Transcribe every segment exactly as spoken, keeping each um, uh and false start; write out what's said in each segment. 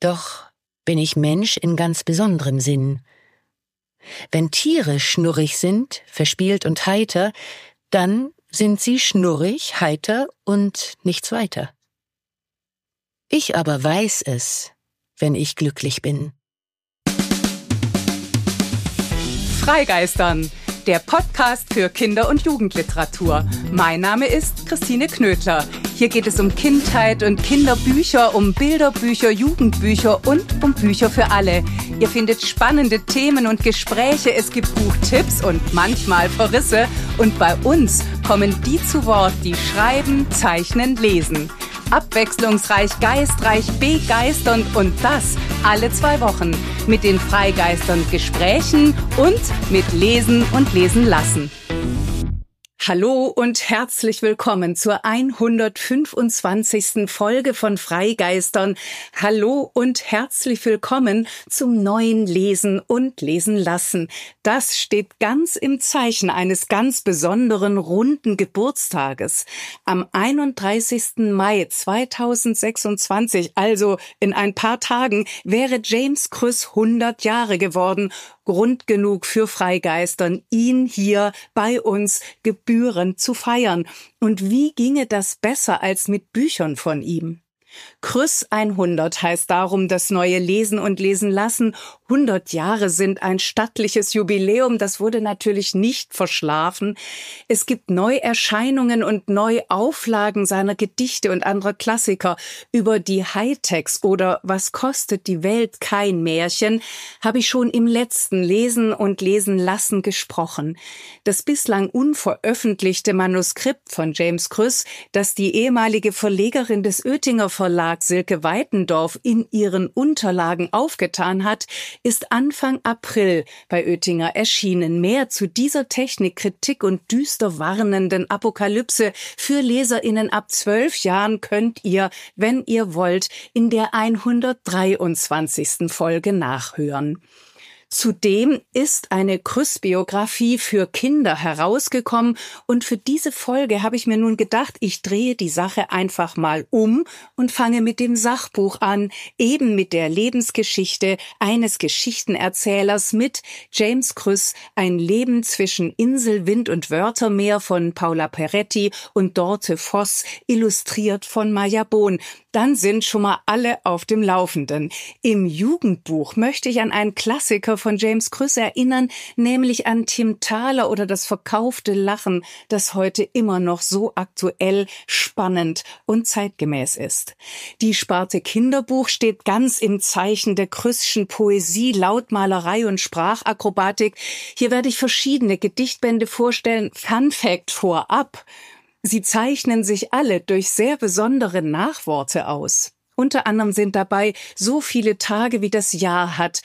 Doch bin ich Mensch in ganz besonderem Sinn. Wenn Tiere schnurrig sind, verspielt und heiter, dann sind sie schnurrig, heiter und nichts weiter. Ich aber weiß es, wenn ich glücklich bin. Freigeistern, der Podcast für Kinder- und Jugendliteratur. Mein Name ist Christine Knödler. Hier geht es um Kindheit und Kinderbücher, um Bilderbücher, Jugendbücher und um Bücher für alle. Ihr findet spannende Themen und Gespräche, es gibt Buchtipps und manchmal Verrisse. Und bei uns kommen die zu Wort, die schreiben, zeichnen, lesen. Abwechslungsreich, geistreich, begeisternd und das alle zwei Wochen. Mit den Freigeistern Gesprächen und mit Lesen und Lesen lassen. Hallo und herzlich willkommen zur hundertfünfundzwanzigsten Folge von Freigeistern. Hallo und herzlich willkommen zum neuen Lesen und Lesen lassen. Das steht ganz im Zeichen eines ganz besonderen runden Geburtstages. Am einunddreißigsten Mai zweitausendsechsundzwanzig, also in ein paar Tagen, wäre James Krüss hundert Jahre geworden. Grund genug für Freigeistern, ihn hier bei uns gebührend zu feiern. Und wie ginge das besser als mit Büchern von ihm? Krüss hundert heißt darum das neue Lesen und Lesen lassen. hundert Jahre sind ein stattliches Jubiläum, das wurde natürlich nicht verschlafen. Es gibt Neuerscheinungen und Neuauflagen seiner Gedichte und anderer Klassiker. Über die Hightechs oder Was kostet die Welt kein Märchen habe ich schon im letzten Lesen und Lesen lassen gesprochen. Das bislang unveröffentlichte Manuskript von James Krüss, das die ehemalige Verlegerin des Oetinger Verlag Silke Weitendorf in ihren Unterlagen aufgetan hat, ist Anfang April bei Oetinger erschienen. Mehr zu dieser Technikkritik und düster warnenden Apokalypse für LeserInnen ab zwölf Jahren könnt ihr, wenn ihr wollt, in der hundertdreiundzwanzigsten Folge nachhören. Zudem ist eine Krüss-Biografie für Kinder herausgekommen und für diese Folge habe ich mir nun gedacht, ich drehe die Sache einfach mal um und fange mit dem Sachbuch an, eben mit der Lebensgeschichte eines Geschichtenerzählers mit James Krüss, Ein Leben zwischen Insel, Wind und Wörtermeer von Paula Peretti und Dorte Voss, illustriert von Maja Bohn. Dann sind schon mal alle auf dem Laufenden. Im Jugendbuch möchte ich an einen Klassiker von James Krüss erinnern, nämlich an Tim Thaler oder Das verkaufte Lachen, das heute immer noch so aktuell, spannend und zeitgemäß ist. Die Sparte Kinderbuch steht ganz im Zeichen der Krüsschen Poesie, Lautmalerei und Sprachakrobatik. Hier werde ich verschiedene Gedichtbände vorstellen. Fun Fact vorab: Sie zeichnen sich alle durch sehr besondere Nachworte aus. Unter anderem sind dabei So viele Tage wie das Jahr hat,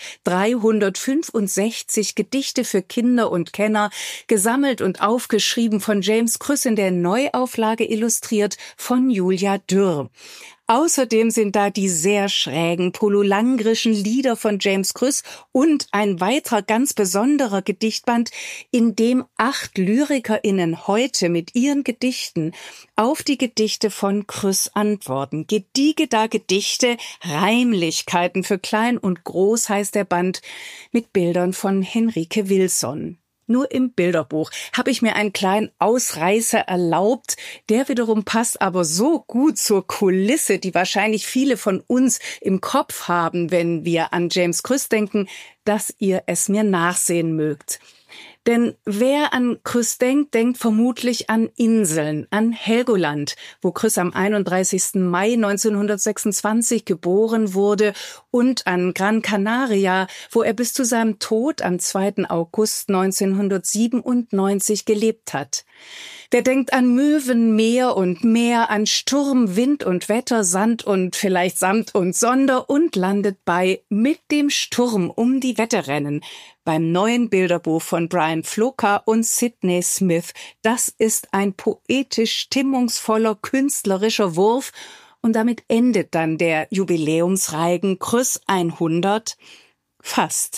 dreihundertfünfundsechzig Gedichte für Kinder und Kenner, gesammelt und aufgeschrieben von James Krüss, in der Neuauflage illustriert von Julia Dürr. Außerdem sind da die sehr schrägen pololangrischen Lieder von James Krüss und ein weiterer ganz besonderer Gedichtband, in dem acht LyrikerInnen heute mit ihren Gedichten auf die Gedichte von Krüss antworten. Gediegene Gedichte, Reimlichkeiten für Klein und Groß heißt der Band, mit Bildern von Henrike Wilson. Nur im Bilderbuch habe ich mir einen kleinen Ausreißer erlaubt. Der wiederum passt aber so gut zur Kulisse, die wahrscheinlich viele von uns im Kopf haben, wenn wir an James Krüss denken, dass ihr es mir nachsehen mögt. Denn wer an Krüss denkt, denkt vermutlich an Inseln, an Helgoland, wo Krüss am einunddreißigsten Mai neunzehnhundertsechsundzwanzig geboren wurde, und an Gran Canaria, wo er bis zu seinem Tod am zweiten August neunzehnhundertsiebenundneunzig gelebt hat. Wer denkt an Möwen, Meer und Meer, an Sturm, Wind und Wetter, Sand und vielleicht Samt und Sonder und landet bei Mit dem Sturm um die Wette rennen beim neuen Bilderbuch von Brian Floka und Sidney Smith. Das ist ein poetisch stimmungsvoller, künstlerischer Wurf und damit endet dann der Jubiläumsreigen Krüss hundert. Fast.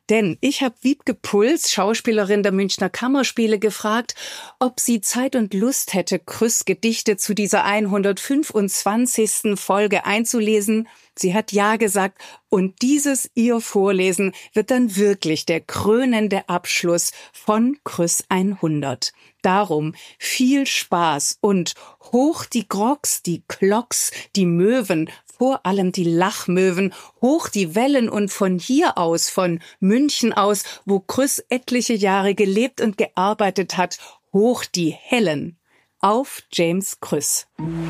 Denn ich habe Wiebke Puls, Schauspielerin der Münchner Kammerspiele, gefragt, ob sie Zeit und Lust hätte, Krüss Gedichte zu dieser hundertfünfundzwanzigsten Folge einzulesen. Sie hat ja gesagt, und dieses ihr Vorlesen wird dann wirklich der krönende Abschluss von Krüss hundert. Darum viel Spaß und hoch die Grogs, die Klocks, die Möwen, vor allem die Lachmöwen, hoch die Wellen und von hier aus, von München aus, wo Krüss etliche Jahre gelebt und gearbeitet hat, hoch die Hellen. Auf James Krüss.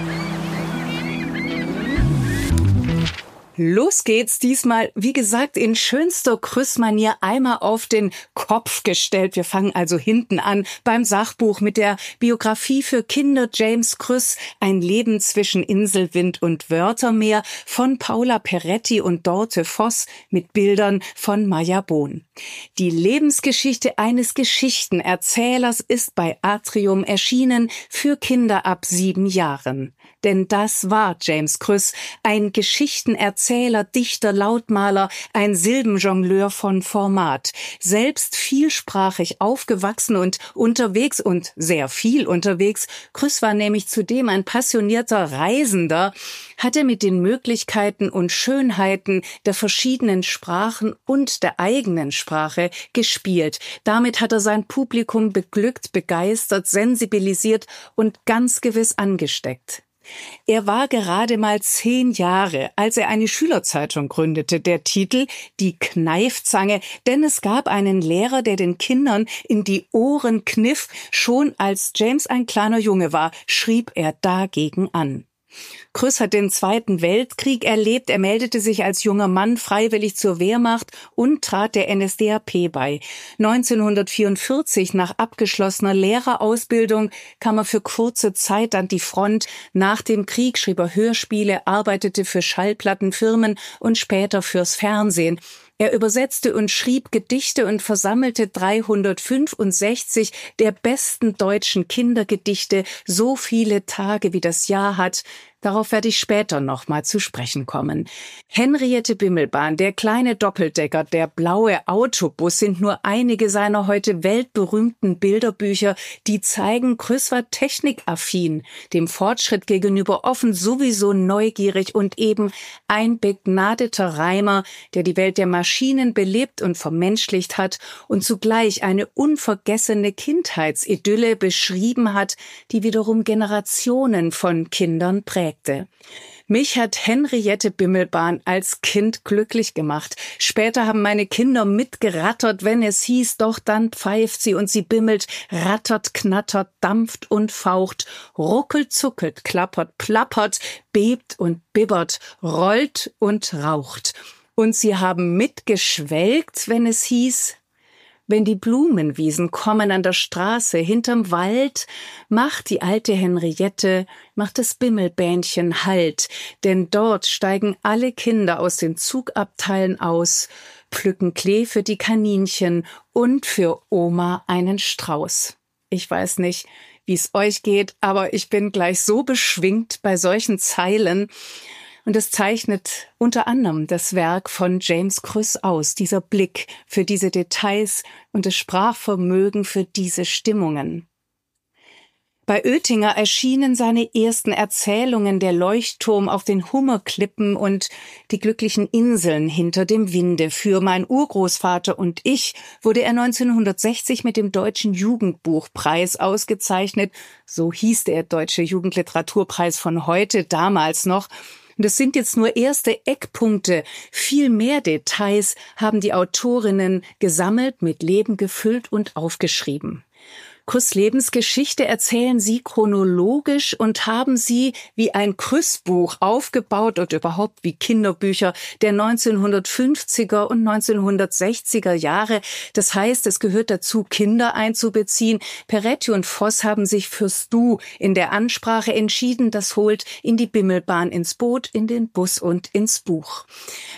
Los geht's diesmal, wie gesagt, in schönster Krüss-Manier einmal auf den Kopf gestellt. Wir fangen also hinten an beim Sachbuch mit der Biografie für Kinder James Krüss, ein Leben zwischen Inselwind und Wörtermeer von Paula Peretti und Dorte Voss mit Bildern von Maja Bohn. Die Lebensgeschichte eines Geschichtenerzählers ist bei Atrium erschienen für Kinder ab sieben Jahren. Denn das war James Krüss, ein Geschichtenerzähler, Dichter, Lautmaler, ein Silbenjongleur von Format. Selbst vielsprachig aufgewachsen und unterwegs und sehr viel unterwegs. Krüss war nämlich zudem ein passionierter Reisender, hatte mit den Möglichkeiten und Schönheiten der verschiedenen Sprachen und der eigenen Sprache gespielt. Damit hat er sein Publikum beglückt, begeistert, sensibilisiert und ganz gewiss angesteckt. Er war gerade mal zehn Jahre, als er eine Schülerzeitung gründete. Der Titel Die Kneifzange, denn es gab einen Lehrer, der den Kindern in die Ohren kniff. Schon als James ein kleiner Junge war, schrieb er dagegen an. Krüss hat den Zweiten Weltkrieg erlebt. Er meldete sich als junger Mann freiwillig zur Wehrmacht und trat der N S D A P bei. neunzehnhundertvierundvierzig, nach abgeschlossener Lehrerausbildung, kam er für kurze Zeit an die Front. Nach dem Krieg schrieb er Hörspiele, arbeitete für Schallplattenfirmen und später fürs Fernsehen. Er übersetzte und schrieb Gedichte und versammelte dreihundertfünfundsechzig der besten deutschen Kindergedichte, so viele Tage wie das Jahr hat. Darauf werde ich später noch mal zu sprechen kommen. Henriette Bimmelbahn, der kleine Doppeldecker, der blaue Autobus sind nur einige seiner heute weltberühmten Bilderbücher, die zeigen, Krüss war technikaffin, dem Fortschritt gegenüber offen, sowieso neugierig und eben ein begnadeter Reimer, der die Welt der Maschinen belebt und vermenschlicht hat und zugleich eine unvergessene Kindheitsidylle beschrieben hat, die wiederum Generationen von Kindern prägt. Mich hat Henriette Bimmelbahn als Kind glücklich gemacht. Später haben meine Kinder mitgerattert, wenn es hieß, doch dann pfeift sie und sie bimmelt, rattert, knattert, dampft und faucht, ruckelt, zuckelt, klappert, plappert, bebt und bibbert, rollt und raucht. Und sie haben mitgeschwelgt, wenn es hieß, wenn die Blumenwiesen kommen an der Straße hinterm Wald, macht die alte Henriette, macht das Bimmelbähnchen Halt, denn dort steigen alle Kinder aus den Zugabteilen aus, pflücken Klee für die Kaninchen und für Oma einen Strauß. Ich weiß nicht, wie es euch geht, aber ich bin gleich so beschwingt bei solchen Zeilen. Und es zeichnet unter anderem das Werk von James Krüss aus, dieser Blick für diese Details und das Sprachvermögen für diese Stimmungen. Bei Oetinger erschienen seine ersten Erzählungen Der Leuchtturm auf den Hummerklippen und Die glücklichen Inseln hinter dem Winde. Für Mein Urgroßvater und ich wurde er neunzehnhundertsechzig mit dem Deutschen Jugendbuchpreis ausgezeichnet. So hieß der Deutsche Jugendliteraturpreis von heute, damals noch. Und es sind jetzt nur erste Eckpunkte. Viel mehr Details haben die Autorinnen gesammelt, mit Leben gefüllt und aufgeschrieben. Krüss' Lebensgeschichte erzählen sie chronologisch und haben sie wie ein Krüss-Buch aufgebaut und überhaupt wie Kinderbücher der neunzehnhundertfünfziger und neunzehnhundertsechziger Jahre. Das heißt, es gehört dazu, Kinder einzubeziehen. Peretti und Voss haben sich fürs Du in der Ansprache entschieden. Das holt in die Bimmelbahn ins Boot, in den Bus und ins Buch.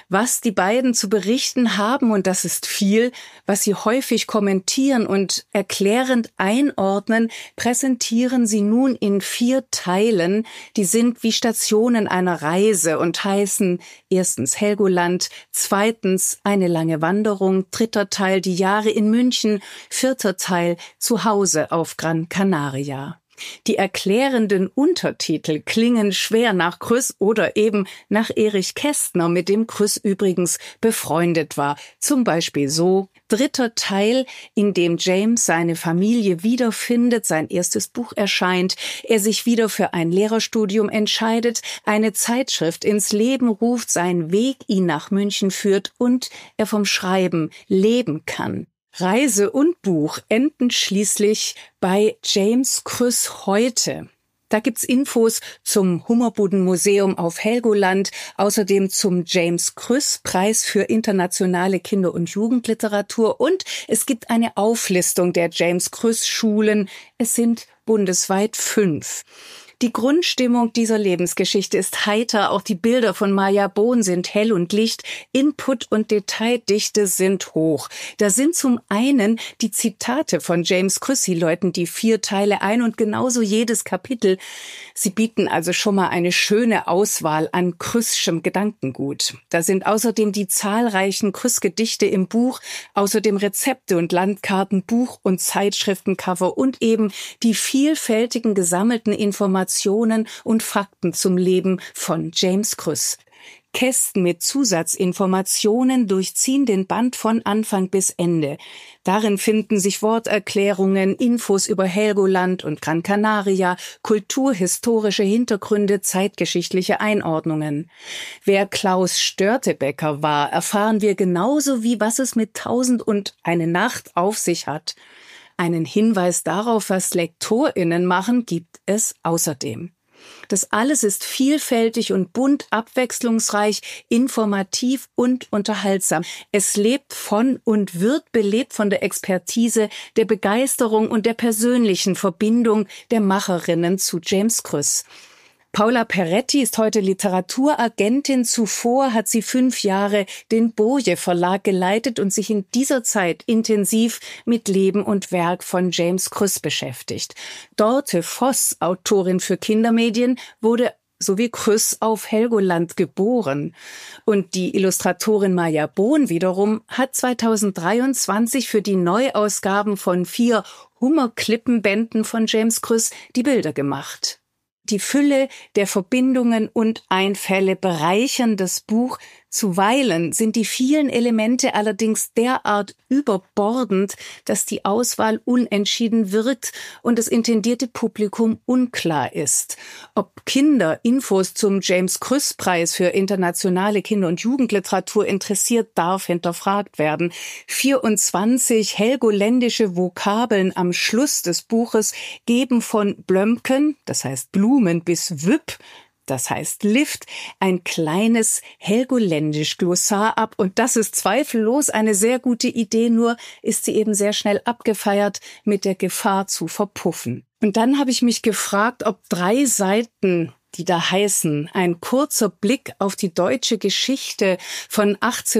was die beiden zu berichten haben, und das ist viel, was sie häufig kommentieren und erklärend einordnen, präsentieren sie nun in vier Teilen, die sind wie Stationen einer Reise und heißen erstens Helgoland, zweitens eine lange Wanderung, dritter Teil die Jahre in München, vierter Teil Zuhause auf Gran Canaria. Die erklärenden Untertitel klingen schwer nach Krüss oder eben nach Erich Kästner, mit dem Krüss übrigens befreundet war. Zum Beispiel so: dritter Teil, in dem James seine Familie wiederfindet, sein erstes Buch erscheint, er sich wieder für ein Lehrerstudium entscheidet, eine Zeitschrift ins Leben ruft, sein Weg ihn nach München führt und er vom Schreiben leben kann. Reise und Buch enden schließlich bei James Krüss heute. Da gibt's Infos zum Hummerbudenmuseum auf Helgoland, außerdem zum James Krüss Preis für internationale Kinder- und Jugendliteratur, und es gibt eine Auflistung der James Krüss Schulen. Es sind bundesweit fünf. Die Grundstimmung dieser Lebensgeschichte ist heiter, auch die Bilder von Maja Bohn sind hell und licht, Input und Detaildichte sind hoch. Da sind zum einen die Zitate von James Krüss, sie läuten die vier Teile ein und genauso jedes Kapitel. Sie bieten also schon mal eine schöne Auswahl an Krüsschem Gedankengut. Da sind außerdem die zahlreichen Krüss-Gedichte im Buch, außerdem Rezepte und Landkarten, Buch- und Zeitschriftencover und eben die vielfältigen gesammelten Informationen und Fakten zum Leben von James Krüss. Kästen mit Zusatzinformationen durchziehen den Band von Anfang bis Ende. Darin finden sich Worterklärungen, Infos über Helgoland und Gran Canaria, kulturhistorische Hintergründe, zeitgeschichtliche Einordnungen. Wer Klaus Störtebeker war, erfahren wir genauso wie was es mit Tausend und eine Nacht auf sich hat. Einen Hinweis darauf, was LektorInnen machen, gibt es außerdem. Das alles ist vielfältig und bunt, abwechslungsreich, informativ und unterhaltsam. Es lebt von und wird belebt von der Expertise, der Begeisterung und der persönlichen Verbindung der Macherinnen zu James Krüss. Paula Peretti ist heute Literaturagentin. Zuvor hat sie fünf Jahre den Boje Verlag geleitet und sich in dieser Zeit intensiv mit Leben und Werk von James Krüss beschäftigt. Dorte Voss, Autorin für Kindermedien, wurde so wie Krüss auf Helgoland geboren. Und die Illustratorin Maja Bohn wiederum hat zweitausenddreiundzwanzig für die Neuausgaben von vier Hummerklippenbänden von James Krüss die Bilder gemacht. Die Fülle der Verbindungen und Einfälle bereichern das Buch. Zuweilen sind die vielen Elemente allerdings derart überbordend, dass die Auswahl unentschieden wirkt und das intendierte Publikum unklar ist. Ob Kinder Infos zum James-Krüss-Preis für internationale Kinder- und Jugendliteratur interessiert, darf hinterfragt werden. vierundzwanzig helgoländische Vokabeln am Schluss des Buches geben von Blömken, das heißt Blumen, bis Wüpp, das heißt Lift, ein kleines helgoländisch Glossar ab. Und das ist zweifellos eine sehr gute Idee, nur ist sie eben sehr schnell abgefeiert mit der Gefahr zu verpuffen. Und dann habe ich mich gefragt, ob drei Seiten, die da heißen, ein kurzer Blick auf die deutsche Geschichte von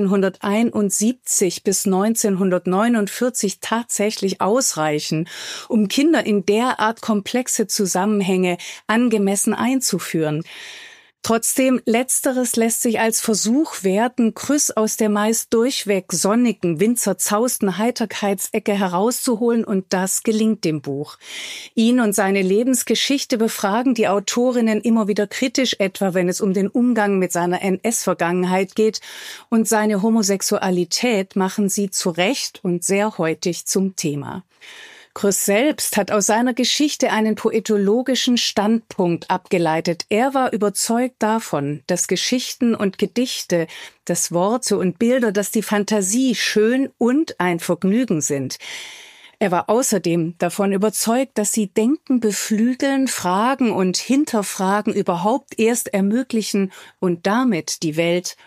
achtzehnhunderteinundsiebzig bis neunzehnhundertneunundvierzig tatsächlich ausreichen, um Kinder in derart komplexe Zusammenhänge angemessen einzuführen. Trotzdem, letzteres lässt sich als Versuch werten, Krüss aus der meist durchweg sonnigen, windzerzausten Heiterkeitsecke herauszuholen, und das gelingt dem Buch. Ihn und seine Lebensgeschichte befragen die Autorinnen immer wieder kritisch, etwa wenn es um den Umgang mit seiner N S-Vergangenheit geht, und seine Homosexualität machen sie zu Recht und sehr heutig zum Thema. Krüss selbst hat aus seiner Geschichte einen poetologischen Standpunkt abgeleitet. Er war überzeugt davon, dass Geschichten und Gedichte, dass Worte und Bilder, dass die Fantasie schön und ein Vergnügen sind. Er war außerdem davon überzeugt, dass sie Denken beflügeln, Fragen und Hinterfragen überhaupt erst ermöglichen und damit die Welt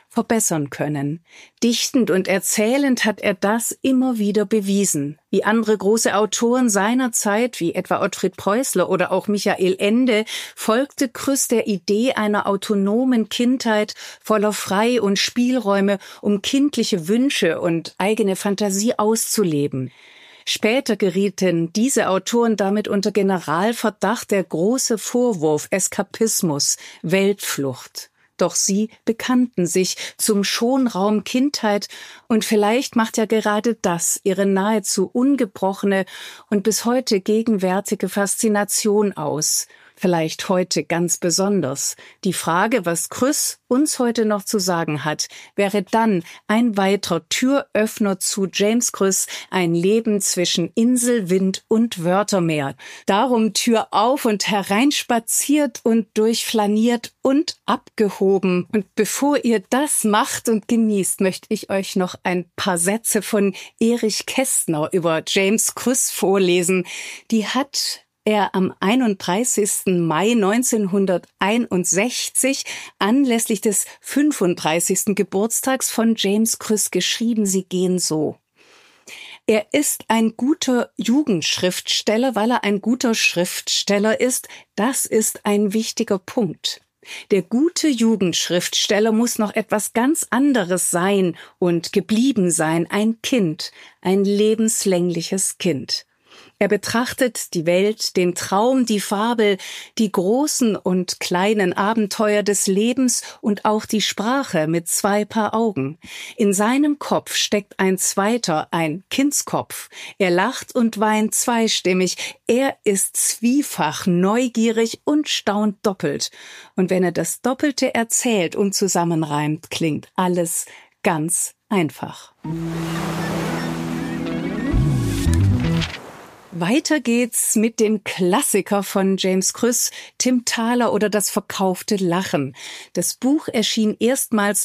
verbessern können. Dichtend und erzählend hat er das immer wieder bewiesen. Wie andere große Autoren seiner Zeit, wie etwa Ottfried Preußler oder auch Michael Ende, folgte Krüss der Idee einer autonomen Kindheit voller Frei- und Spielräume, um kindliche Wünsche und eigene Fantasie auszuleben. Später gerieten diese Autoren damit unter Generalverdacht, der große Vorwurf Eskapismus, Weltflucht. Doch sie bekannten sich zum Schonraum Kindheit und vielleicht macht ja gerade das ihre nahezu ungebrochene und bis heute gegenwärtige Faszination aus. Vielleicht heute ganz besonders. Die Frage, was Krüss uns heute noch zu sagen hat, wäre dann ein weiterer Türöffner zu James Krüss, ein Leben zwischen Insel, Wind und Wörtermeer. Darum Tür auf und hereinspaziert und durchflaniert und abgehoben. Und bevor ihr das macht und genießt, möchte ich euch noch ein paar Sätze von Erich Kästner über James Krüss vorlesen. Die hat er am einunddreißigsten Mai neunzehnhunderteinundsechzig anlässlich des fünfunddreißigsten Geburtstags von James Krüss geschrieben. Sie gehen so: Er ist ein guter Jugendschriftsteller, weil er ein guter Schriftsteller ist. Das ist ein wichtiger Punkt. Der gute Jugendschriftsteller muss noch etwas ganz anderes sein und geblieben sein, ein Kind, ein lebenslängliches Kind. Er betrachtet die Welt, den Traum, die Fabel, die großen und kleinen Abenteuer des Lebens und auch die Sprache mit zwei Paar Augen. In seinem Kopf steckt ein zweiter, ein Kindskopf. Er lacht und weint zweistimmig. Er ist zwiefach neugierig und staunt doppelt. Und wenn er das Doppelte erzählt und zusammenreimt, klingt alles ganz einfach. Weiter geht's mit dem Klassiker von James Krüss, Tim Thaler oder Das verkaufte Lachen. Das Buch erschien erstmals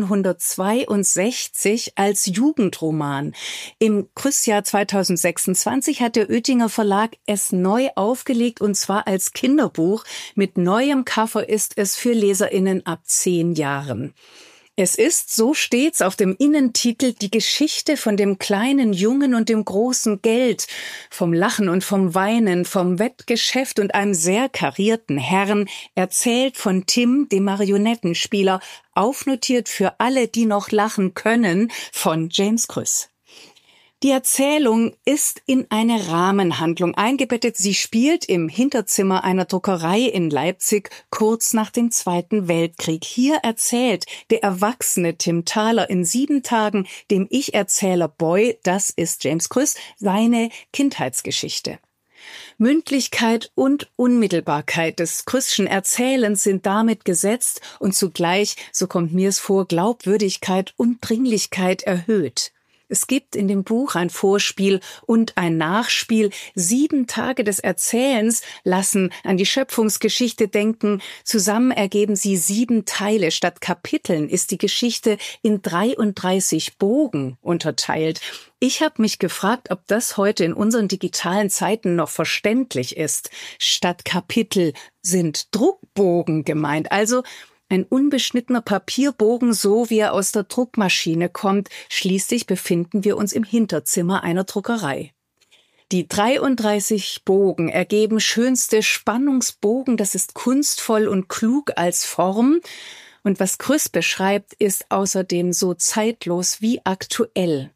neunzehnhundertzweiundsechzig als Jugendroman. Im Krüss-Jahr zweitausendsechsundzwanzig hat der Oetinger Verlag es neu aufgelegt, und zwar als Kinderbuch. Mit neuem Cover ist es für LeserInnen ab zehn Jahren. Es ist, so steht's auf dem Innentitel, die Geschichte von dem kleinen Jungen und dem großen Geld, vom Lachen und vom Weinen, vom Wettgeschäft und einem sehr karierten Herrn, erzählt von Tim, dem Marionettenspieler, aufnotiert für alle, die noch lachen können, von James Krüss. Die Erzählung ist in eine Rahmenhandlung eingebettet. Sie spielt im Hinterzimmer einer Druckerei in Leipzig kurz nach dem Zweiten Weltkrieg. Hier erzählt der erwachsene Tim Thaler in sieben Tagen dem Ich-Erzähler Boy, das ist James Krüss, seine Kindheitsgeschichte. Mündlichkeit und Unmittelbarkeit des Krüsschen Erzählens sind damit gesetzt und zugleich, so kommt mir es vor, Glaubwürdigkeit und Dringlichkeit erhöht. Es gibt in dem Buch ein Vorspiel und ein Nachspiel. Sieben Tage des Erzählens lassen an die Schöpfungsgeschichte denken. Zusammen ergeben sie sieben Teile. Statt Kapiteln ist die Geschichte in dreiunddreißig Bogen unterteilt. Ich habe mich gefragt, ob das heute in unseren digitalen Zeiten noch verständlich ist. Statt Kapitel sind Druckbogen gemeint, also ein unbeschnittener Papierbogen, so wie er aus der Druckmaschine kommt. Schließlich befinden wir uns im Hinterzimmer einer Druckerei. Die dreiunddreißig Bogen ergeben schönste Spannungsbogen. Das ist kunstvoll und klug als Form. Und was Krüss beschreibt, ist außerdem so zeitlos wie aktuell.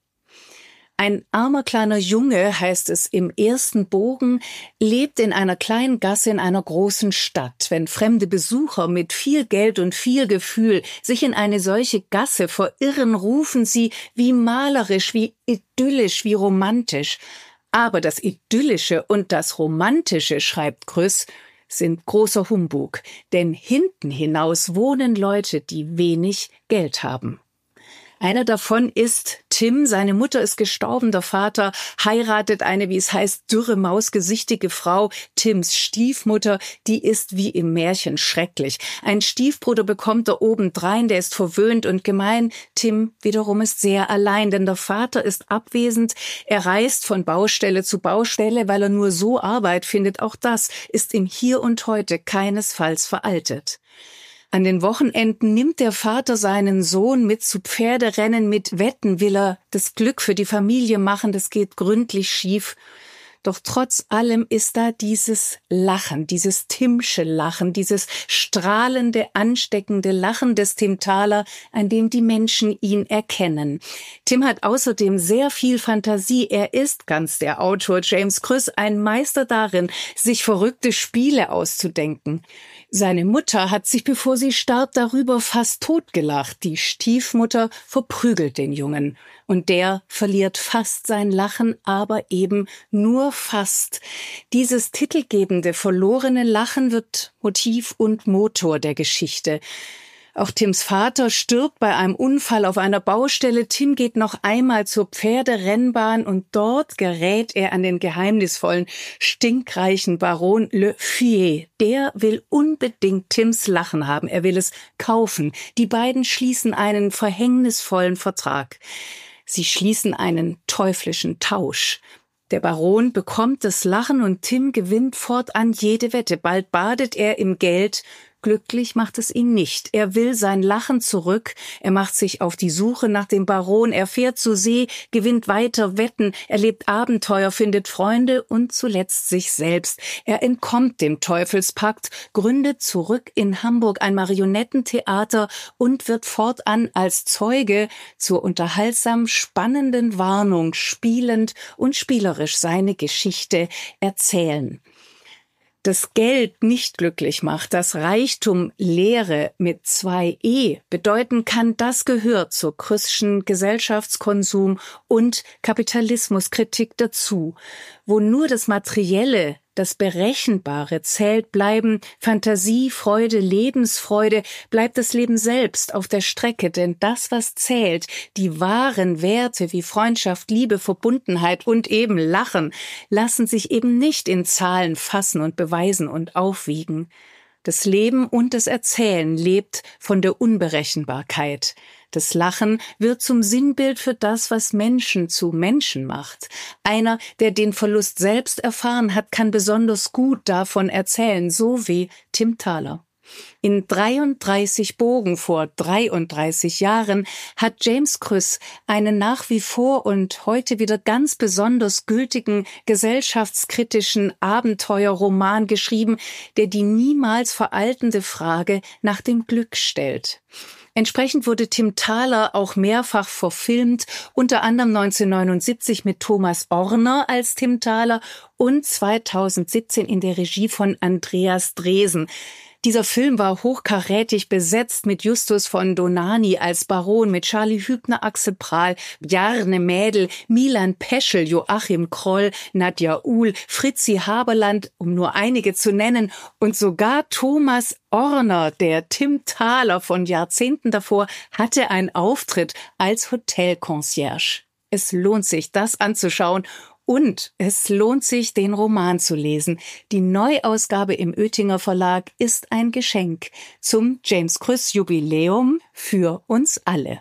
Ein armer kleiner Junge, heißt es im ersten Bogen, lebt in einer kleinen Gasse in einer großen Stadt. Wenn fremde Besucher mit viel Geld und viel Gefühl sich in eine solche Gasse verirren, rufen sie, wie malerisch, wie idyllisch, wie romantisch. Aber das Idyllische und das Romantische, schreibt Krüss, sind großer Humbug. Denn hinten hinaus wohnen Leute, die wenig Geld haben. Einer davon ist Tim. Seine Mutter ist gestorben, der Vater heiratet eine, wie es heißt, dürre, mausgesichtige Frau. Tims Stiefmutter, die ist wie im Märchen schrecklich. Ein Stiefbruder bekommt er obendrein, der ist verwöhnt und gemein. Tim wiederum ist sehr allein, denn der Vater ist abwesend. Er reist von Baustelle zu Baustelle, weil er nur so Arbeit findet. Auch das ist im Hier und Heute keinesfalls veraltet. An den Wochenenden nimmt der Vater seinen Sohn mit zu Pferderennen, mit Wetten will er das Glück für die Familie machen, das geht gründlich schief. Doch trotz allem ist da dieses Lachen, dieses Timsche Lachen, dieses strahlende, ansteckende Lachen des Tim Thaler, an dem die Menschen ihn erkennen. Tim hat außerdem sehr viel Fantasie. Er ist, ganz der Autor James Krüss, ein Meister darin, sich verrückte Spiele auszudenken. Seine Mutter hat sich, bevor sie starb, darüber fast totgelacht. Die Stiefmutter verprügelt den Jungen. Und der verliert fast sein Lachen, aber eben nur fast. Dieses titelgebende, verlorene Lachen wird Motiv und Motor der Geschichte. Auch Tims Vater stirbt bei einem Unfall auf einer Baustelle. Tim geht noch einmal zur Pferderennbahn und dort gerät er an den geheimnisvollen, stinkreichen Baron Le Fouet. Der will unbedingt Tims Lachen haben. Er will es kaufen. Die beiden schließen einen verhängnisvollen Vertrag. Sie schließen einen teuflischen Tausch. Der Baron bekommt das Lachen und Tim gewinnt fortan jede Wette. Bald badet er im Geld. Glücklich macht es ihn nicht. Er will sein Lachen zurück. Er macht sich auf die Suche nach dem Baron. Er fährt zur See, gewinnt weiter Wetten, erlebt Abenteuer, findet Freunde und zuletzt sich selbst. Er entkommt dem Teufelspakt, gründet zurück in Hamburg ein Marionettentheater und wird fortan als Zeuge zur unterhaltsam spannenden Warnung spielend und spielerisch seine Geschichte erzählen. Dass Geld nicht glücklich macht, dass Reichtum Leere mit zwei E bedeuten kann, das gehört zur Krüßschen Gesellschaftskonsum und Kapitalismuskritik dazu. Wo nur das Materielle, das Berechenbare zählt, bleiben Fantasie, Freude, Lebensfreude, bleibt das Leben selbst auf der Strecke, denn das, was zählt, die wahren Werte wie Freundschaft, Liebe, Verbundenheit und eben Lachen, lassen sich eben nicht in Zahlen fassen und beweisen und aufwiegen. Das Leben und das Erzählen lebt von der Unberechenbarkeit. Das Lachen wird zum Sinnbild für das, was Menschen zu Menschen macht. Einer, der den Verlust selbst erfahren hat, kann besonders gut davon erzählen, so wie Tim Thaler. In dreiunddreißig Bogen vor dreiunddreißig Jahren hat James Krüss einen nach wie vor und heute wieder ganz besonders gültigen gesellschaftskritischen Abenteuerroman geschrieben, der die niemals veraltende Frage nach dem Glück stellt. Entsprechend wurde Tim Thaler auch mehrfach verfilmt, unter anderem neunzehnhundertneunundsiebzig mit Thomas Ohrner als Tim Thaler und zweitausendsiebzehn in der Regie von Andreas Dresen. Dieser Film war hochkarätig besetzt mit Justus von Donani als Baron, mit Charlie Hübner, Axel Prahl, Bjarne Mädel, Milan Peschel, Joachim Kroll, Nadja Uhl, Fritzi Haberland, um nur einige zu nennen, und sogar Thomas Ohrner, der Tim Thaler von Jahrzehnten davor, hatte einen Auftritt als Hotelconcierge. Es lohnt sich, das anzuschauen. Und es lohnt sich, den Roman zu lesen. Die Neuausgabe im Oetinger Verlag ist ein Geschenk zum James Krüss Jubiläum für uns alle.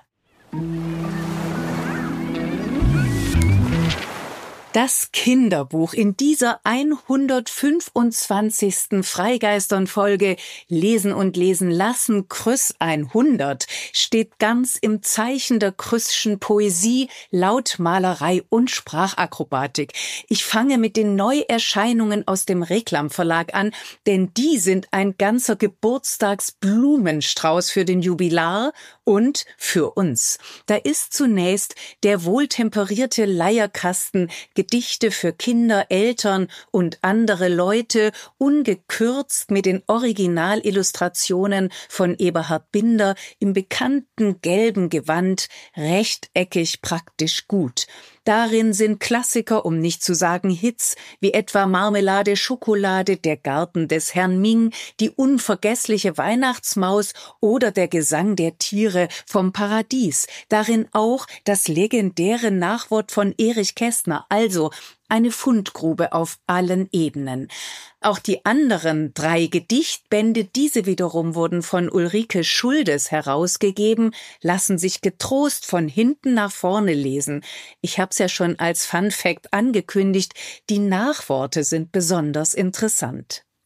Das Kinderbuch in dieser hundertfünfundzwanzigsten Freigeistern-Folge Lesen und Lesen lassen, Krüss hundert, steht ganz im Zeichen der Krüßschen Poesie, Lautmalerei und Sprachakrobatik. Ich fange mit den Neuerscheinungen aus dem Reklam Verlag an, denn die sind ein ganzer Geburtstagsblumenstrauß für den Jubilar und für uns. Da ist zunächst der wohltemperierte Leierkasten, Gedichte für Kinder, Eltern und andere Leute, ungekürzt mit den Originalillustrationen von Eberhard Binder im bekannten gelben Gewand, rechteckig praktisch gut. Darin sind Klassiker, um nicht zu sagen Hits, wie etwa Marmelade, Schokolade, Der Garten des Herrn Ming, Die unvergessliche Weihnachtsmaus oder Der Gesang der Tiere vom Paradies. Darin auch das legendäre Nachwort von Erich Kästner, also eine Fundgrube auf allen Ebenen. Auch die anderen drei Gedichtbände, diese wiederum wurden von Ulrike Schuldes herausgegeben, lassen sich getrost von hinten nach vorne lesen. Ich habe es ja schon als Fun Fact angekündigt, die Nachworte sind besonders interessant.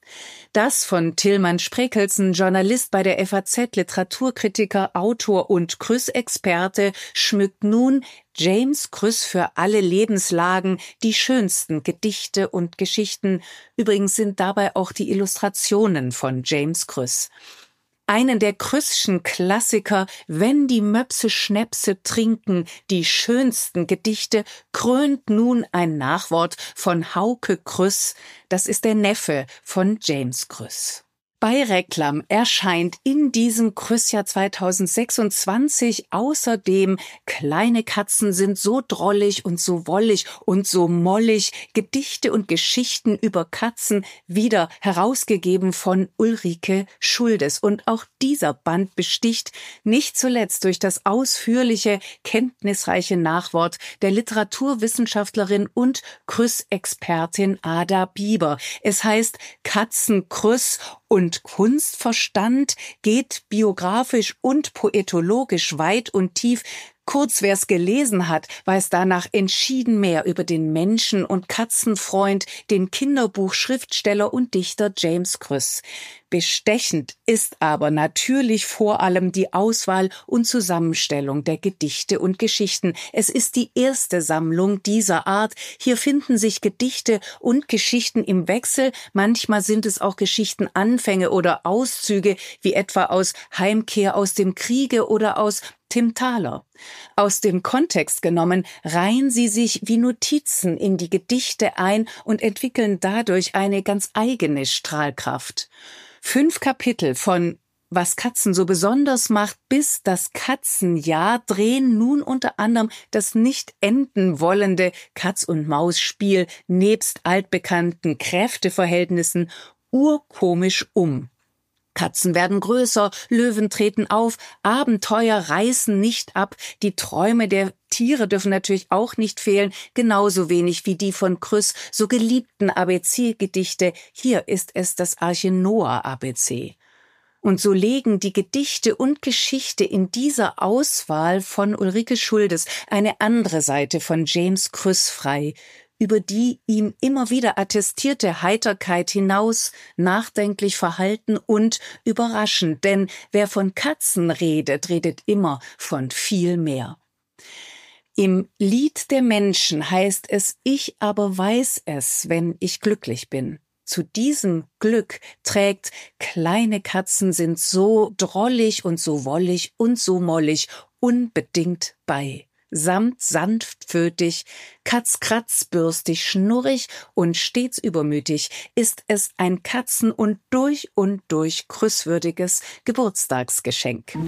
Das von Tilman Spreckelsen, Journalist bei der F A Z, Literaturkritiker, Autor und Krüss-Experte, schmückt nun James Krüss für alle Lebenslagen die schönsten Gedichte und Geschichten. Übrigens sind dabei auch die Illustrationen von James Krüss. Einen der Krüss'schen Klassiker, wenn die Möpse Schnäpse trinken, die schönsten Gedichte, krönt nun ein Nachwort von Hauke Krüss. Das ist der Neffe von James Krüss. Bei Reklam erscheint in diesem Krüssjahr zweitausendsechsundzwanzig außerdem Kleine Katzen sind so drollig und so wollig und so mollig, Gedichte und Geschichten über Katzen, wieder herausgegeben von Ulrike Schuldes. Und auch dieser Band besticht nicht zuletzt durch das ausführliche, kenntnisreiche Nachwort der Literaturwissenschaftlerin und Krüss-Expertin Ada Bieber. Es heißt Katzen Krüss und Kunstverstand, geht biografisch und poetologisch weit und tief. Kurz, wer es gelesen hat, weiß danach entschieden mehr über den Menschen- und Katzenfreund, den Kinderbuchschriftsteller und Dichter James Krüss. Bestechend ist aber natürlich vor allem die Auswahl und Zusammenstellung der Gedichte und Geschichten. Es ist die erste Sammlung dieser Art. Hier finden sich Gedichte und Geschichten im Wechsel. Manchmal sind es auch Geschichtenanfänge oder Auszüge, wie etwa aus Heimkehr aus dem Kriege oder aus Tim Thaler. Aus dem Kontext genommen reihen sie sich wie Notizen in die Gedichte ein und entwickeln dadurch eine ganz eigene Strahlkraft. Fünf Kapitel von Was Katzen so besonders macht bis das Katzenjahr drehen nun unter anderem das nicht enden wollende Katz-und-Maus-Spiel nebst altbekannten Kräfteverhältnissen urkomisch um. Katzen werden größer, Löwen treten auf, Abenteuer reißen nicht ab, die Träume der Tiere dürfen natürlich auch nicht fehlen, genauso wenig wie die von Krüss so geliebten A B C-Gedichte. Hier ist es das Arche Noah-A B C. Und so legen die Gedichte und Geschichte in dieser Auswahl von Ulrike Schuldes eine andere Seite von James Krüss frei, über die ihm immer wieder attestierte Heiterkeit hinaus, nachdenklich verhalten und überraschend, denn wer von Katzen redet, redet immer von viel mehr. Im Lied der Menschen heißt es, ich aber weiß es, wenn ich glücklich bin. Zu diesem Glück trägt Kleine Katzen sind so drollig und so wollig und so mollig unbedingt bei. Samt sanftpfötig, katzkratzbürstig, schnurrig und stets übermütig ist es ein Katzen- und durch und durch krüsswürdiges Geburtstagsgeschenk.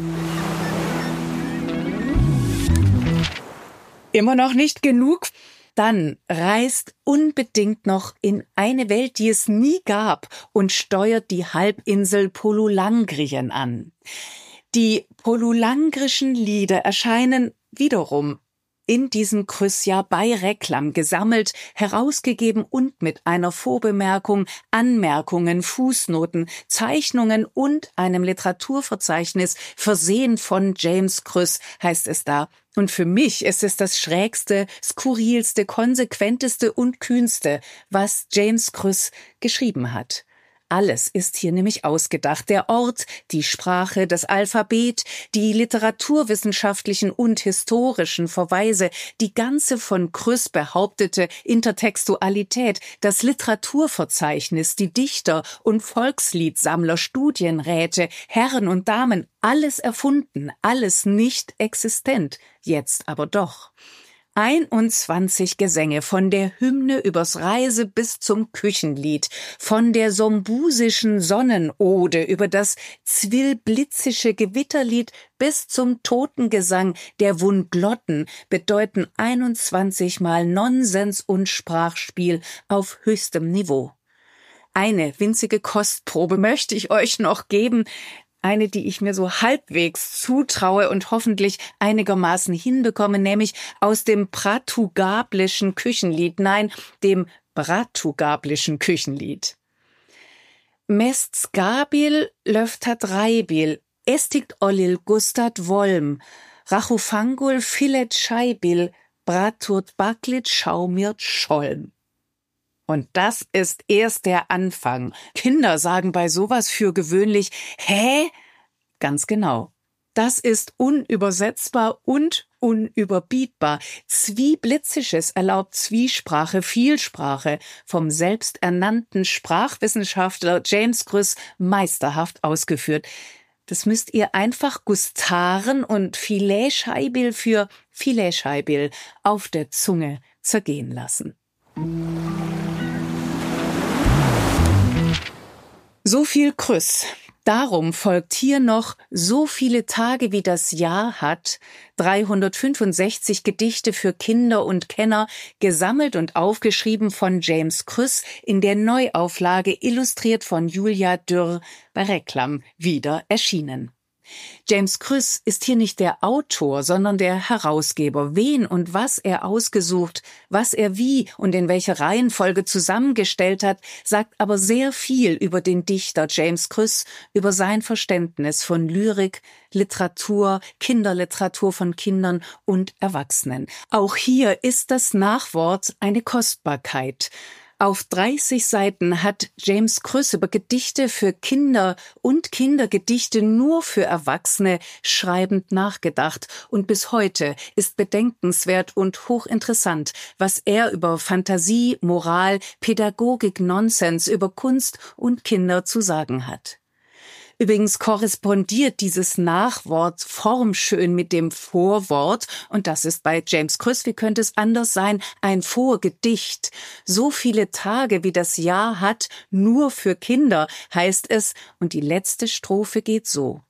Immer noch nicht genug? Dann reist unbedingt noch in eine Welt, die es nie gab, und steuert die Halbinsel Polulangrien an. Die polulangrischen Lieder erscheinen wiederum in diesem Krüssjahr bei Reklam gesammelt, herausgegeben und mit einer Vorbemerkung, Anmerkungen, Fußnoten, Zeichnungen und einem Literaturverzeichnis versehen von James Krüss, heißt es da. Und für mich ist es das schrägste, skurrilste, konsequenteste und kühnste, was James Krüss geschrieben hat. Alles ist hier nämlich ausgedacht. Der Ort, die Sprache, das Alphabet, die literaturwissenschaftlichen und historischen Verweise, die ganze von Krüss behauptete Intertextualität, das Literaturverzeichnis, die Dichter und Volksliedsammler, Studienräte, Herren und Damen, alles erfunden, alles nicht existent, jetzt aber doch. einundzwanzig Gesänge, von der Hymne übers Reise bis zum Küchenlied, von der sombusischen Sonnenode über das zwillblitzische Gewitterlied bis zum Totengesang der Wundlotten bedeuten einundzwanzig Mal Nonsens und Sprachspiel auf höchstem Niveau. Eine winzige Kostprobe möchte ich euch noch geben, eine, die ich mir so halbwegs zutraue und hoffentlich einigermaßen hinbekomme, nämlich aus dem Pratugablischen Küchenlied, nein, dem Bratugablischen Küchenlied. Mest Skabil löftat Reibil, estigt Ollil gustat Wolm, Rachufangul fillet Scheibil, Braturt Baklit Schaumirt Scholm. Und das ist erst der Anfang. Kinder sagen bei sowas für gewöhnlich, hä? Ganz genau. Das ist unübersetzbar und unüberbietbar. Zwieblitzisches erlaubt Zwiesprache, Vielsprache, vom selbsternannten Sprachwissenschaftler James Krüss meisterhaft ausgeführt. Das müsst ihr einfach gustaren und Filetscheibil für Filetscheibil auf der Zunge zergehen lassen. So viel Krüss. Darum folgt hier noch so viele Tage wie das Jahr hat, dreihundertfünfundsechzig Gedichte für Kinder und Kenner, gesammelt und aufgeschrieben von James Krüss, in der Neuauflage illustriert von Julia Dürr bei Reklam wieder erschienen. James Krüss ist hier nicht der Autor, sondern der Herausgeber. Wen und was er ausgesucht, was er wie und in welcher Reihenfolge zusammengestellt hat, sagt aber sehr viel über den Dichter James Krüss, über sein Verständnis von Lyrik, Literatur, Kinderliteratur von Kindern und Erwachsenen. Auch hier ist das Nachwort eine Kostbarkeit. Auf dreißig Seiten hat James Krüss über Gedichte für Kinder und Kindergedichte nur für Erwachsene schreibend nachgedacht. Und bis heute ist bedenkenswert und hochinteressant, was er über Fantasie, Moral, Pädagogik, Nonsens, über Kunst und Kinder zu sagen hat. Übrigens korrespondiert dieses Nachwort formschön mit dem Vorwort, und das ist bei James Krüss, wie könnte es anders sein, ein Vorgedicht. So viele Tage, wie das Jahr hat, nur für Kinder, heißt es, und die letzte Strophe geht so.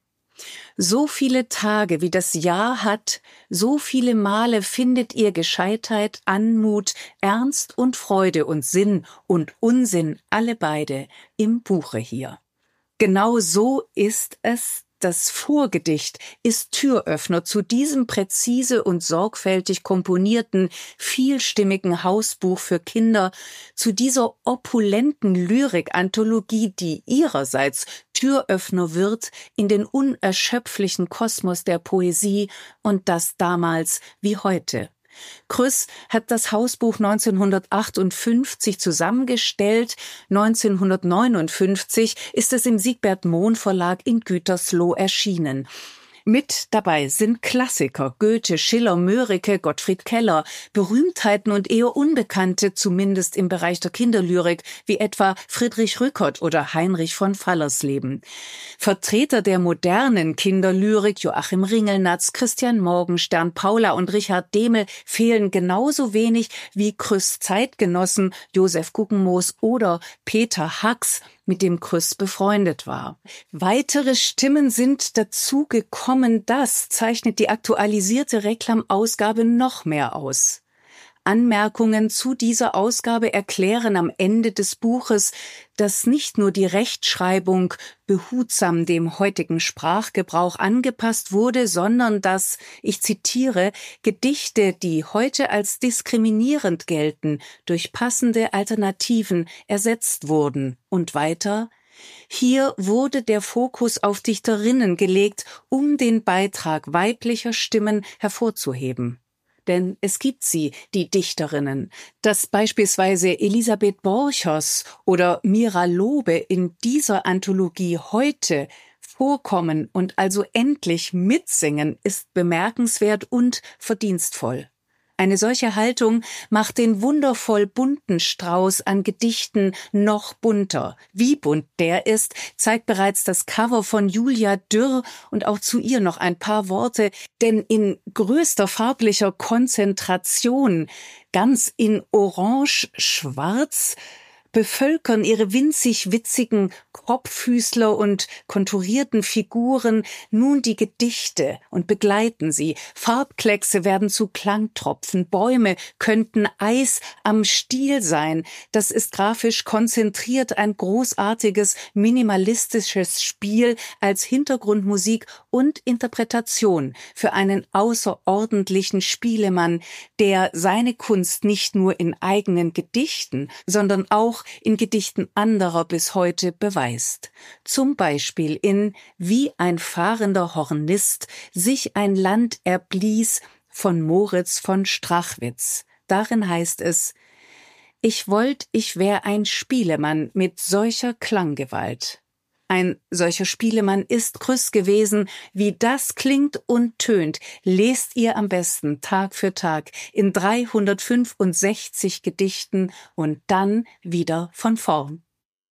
So viele Tage, wie das Jahr hat, so viele Male findet ihr Gescheitheit, Anmut, Ernst und Freude und Sinn und Unsinn, alle beide, im Buche hier. Genau so ist es. Das Vorgedicht ist Türöffner zu diesem präzise und sorgfältig komponierten, vielstimmigen Hausbuch für Kinder, zu dieser opulenten Lyrik-Anthologie, die ihrerseits Türöffner wird in den unerschöpflichen Kosmos der Poesie, und das damals wie heute. Krüss hat das Hausbuch neunzehnhundertachtundfünfzig zusammengestellt. neunzehnhundertneunundfünfzig ist es im Siegbert Mohn Verlag in Gütersloh erschienen. Mit dabei sind Klassiker, Goethe, Schiller, Mörike, Gottfried Keller, Berühmtheiten und eher Unbekannte, zumindest im Bereich der Kinderlyrik, wie etwa Friedrich Rückert oder Heinrich von Fallersleben. Vertreter der modernen Kinderlyrik, Joachim Ringelnatz, Christian Morgenstern, Paula und Richard Dehmel, fehlen genauso wenig wie Krüss Zeitgenossen Josef Guggenmoos oder Peter Hacks, mit dem Krüss befreundet war. Weitere Stimmen sind dazu gekommen, das zeichnet die aktualisierte Reklam-Ausgabe noch mehr aus. Anmerkungen zu dieser Ausgabe erklären am Ende des Buches, dass nicht nur die Rechtschreibung behutsam dem heutigen Sprachgebrauch angepasst wurde, sondern dass, ich zitiere, Gedichte, die heute als diskriminierend gelten, durch passende Alternativen ersetzt wurden. Und weiter: Hier wurde der Fokus auf Dichterinnen gelegt, um den Beitrag weiblicher Stimmen hervorzuheben. Denn es gibt sie, die Dichterinnen. Dass beispielsweise Elisabeth Borchers oder Mira Lobe in dieser Anthologie heute vorkommen und also endlich mitsingen, ist bemerkenswert und verdienstvoll. Eine solche Haltung macht den wundervoll bunten Strauß an Gedichten noch bunter. Wie bunt der ist, zeigt bereits das Cover von Julia Dürr, und auch zu ihr noch ein paar Worte, denn in größter farblicher Konzentration, ganz in orange-schwarz, bevölkern ihre winzig witzigen Kopffüßler und konturierten Figuren nun die Gedichte und begleiten sie. Farbkleckse werden zu Klangtropfen, Bäume könnten Eis am Stiel sein. Das ist grafisch konzentriert ein großartiges, minimalistisches Spiel als Hintergrundmusik und Interpretation für einen außerordentlichen Spielemann, der seine Kunst nicht nur in eigenen Gedichten, sondern auch in Gedichten anderer bis heute beweist. Zum Beispiel in Wie ein fahrender Hornist sich ein Land erblies von Moritz von Strachwitz. Darin heißt es: Ich wollt, ich wär ein Spielemann mit solcher Klanggewalt. Ein solcher Spielemann ist Krüss gewesen. Wie das klingt und tönt, lest ihr am besten Tag für Tag in dreihundertfünfundsechzig Gedichten und dann wieder von vorn.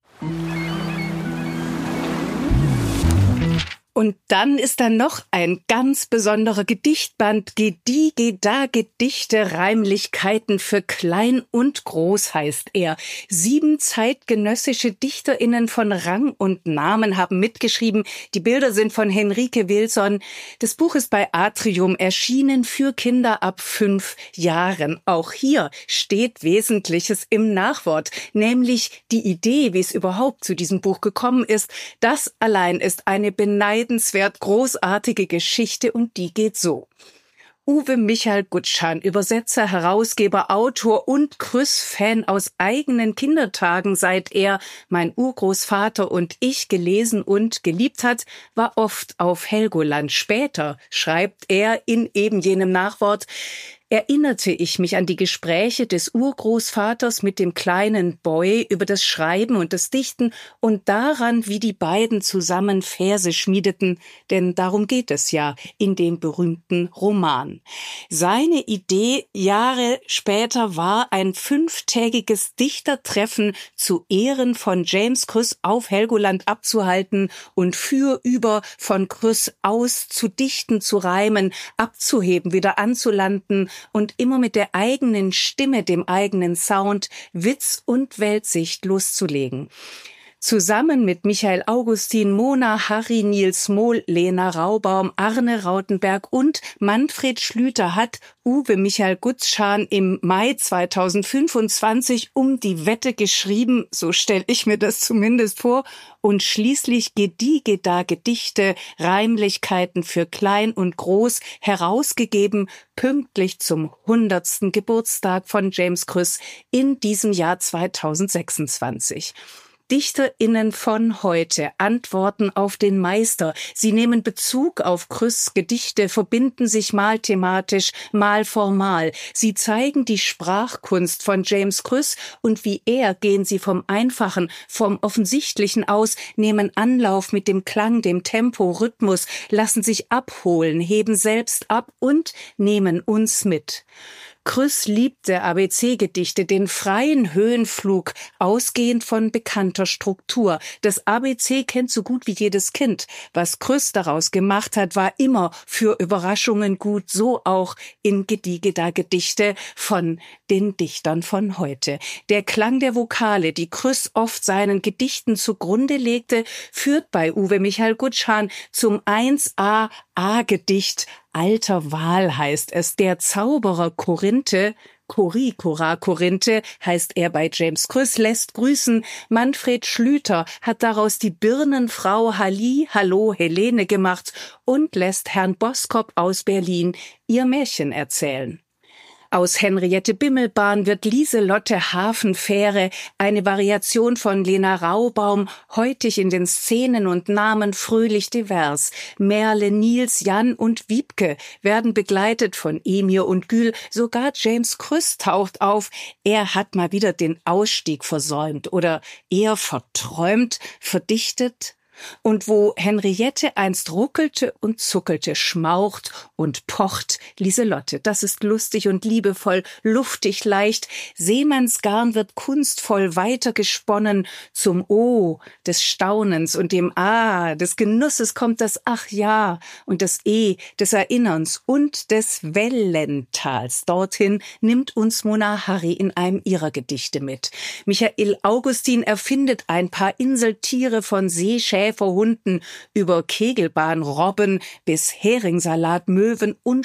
Und dann ist da noch ein ganz besonderer Gedichtband, Gedi-Geda Gedichte, Reimlichkeiten für Klein und Groß heißt er. Sieben zeitgenössische DichterInnen von Rang und Namen haben mitgeschrieben. Die Bilder sind von Henrike Wilson. Das Buch ist bei Atrium erschienen für Kinder ab fünf Jahren. Auch hier steht Wesentliches im Nachwort, nämlich die Idee, wie es überhaupt zu diesem Buch gekommen ist. Das allein ist eine beneidenswerte großartige Geschichte und die geht so. Uwe Michael Gutschan, Übersetzer, Herausgeber, Autor und Krüss-Fan aus eigenen Kindertagen, seit er, mein Urgroßvater und ich gelesen und geliebt hat, war oft auf Helgoland. Später schreibt er in eben jenem Nachwort: Erinnerte ich mich an die Gespräche des Urgroßvaters mit dem kleinen Boy über das Schreiben und das Dichten und daran, wie die beiden zusammen Verse schmiedeten, denn darum geht es ja in dem berühmten Roman. Seine Idee Jahre später war, ein fünftägiges Dichtertreffen zu Ehren von James Krüss auf Helgoland abzuhalten und für über von Krüss aus zu dichten, zu reimen, abzuheben, wieder anzulanden und immer mit der eigenen Stimme, dem eigenen Sound, Witz und Weltsicht loszulegen. Zusammen mit Michael Augustin, Mona Harry, Nils Mohl, Lena Raubaum, Arne Rautenberg und Manfred Schlüter hat Uwe Michael Gutschan im Mai zweitausendfünfundzwanzig um die Wette geschrieben, so stelle ich mir das zumindest vor, und schließlich Gedi-Geda Gedichte, Reimlichkeiten für Klein und Groß herausgegeben, pünktlich zum hundertsten Geburtstag von James Krüss in diesem Jahr zweitausendsechsundzwanzig. DichterInnen von heute antworten auf den Meister. Sie nehmen Bezug auf Krüss' Gedichte, verbinden sich mal thematisch, mal formal. Sie zeigen die Sprachkunst von James Krüss und wie er gehen sie vom Einfachen, vom Offensichtlichen aus, nehmen Anlauf mit dem Klang, dem Tempo, Rhythmus, lassen sich abholen, heben selbst ab und nehmen uns mit. Krüss liebte A B C-Gedichte, den freien Höhenflug, ausgehend von bekannter Struktur. Das A B C kennt so gut wie jedes Kind. Was Krüss daraus gemacht hat, war immer für Überraschungen gut, so auch in Gedi-Geda Gedichte von den Dichtern von heute. Der Klang der Vokale, die Krüss oft seinen Gedichten zugrunde legte, führt bei Uwe Michael Gutschan zum eins a A-Gedicht. Alter Wal heißt es. Der Zauberer Korinthe, Korikora Korinthe heißt er bei James Krüss, lässt grüßen. Manfred Schlüter hat daraus die Birnenfrau Halli, Hallo Helene gemacht und lässt Herrn Boskop aus Berlin ihr Märchen erzählen. Aus Henriette Bimmelbahn wird Lieselotte Hafenfähre, eine Variation von Lena Raubaum, heutig in den Szenen und Namen fröhlich divers. Merle, Nils, Jan und Wiebke werden begleitet von Emir und Gül, sogar James Krüss taucht auf. Er hat mal wieder den Ausstieg versäumt oder eher verträumt, verdichtet. Und wo Henriette einst ruckelte und zuckelte, schmaucht und pocht Lieselotte. Das ist lustig und liebevoll, luftig, leicht. Seemannsgarn wird kunstvoll weitergesponnen. Zum O des Staunens und dem A des Genusses kommt das Ach ja und das E des Erinnerns und des Wellentals. Dorthin nimmt uns Mona Harry in einem ihrer Gedichte mit. Michael Augustin erfindet ein paar Inseltiere von Seeschäfern, Hunden über Kegelbahnrobben bis Heringsalat, Möwen und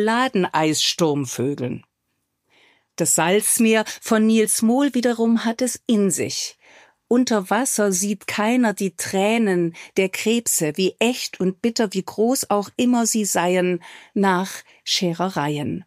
Schokoladeneissturmvögeln. Das Salzmeer von Nils Mohl wiederum hat es in sich. Unter Wasser sieht keiner die Tränen der Krebse, wie echt und bitter, wie groß auch immer sie seien, nach Scherereien.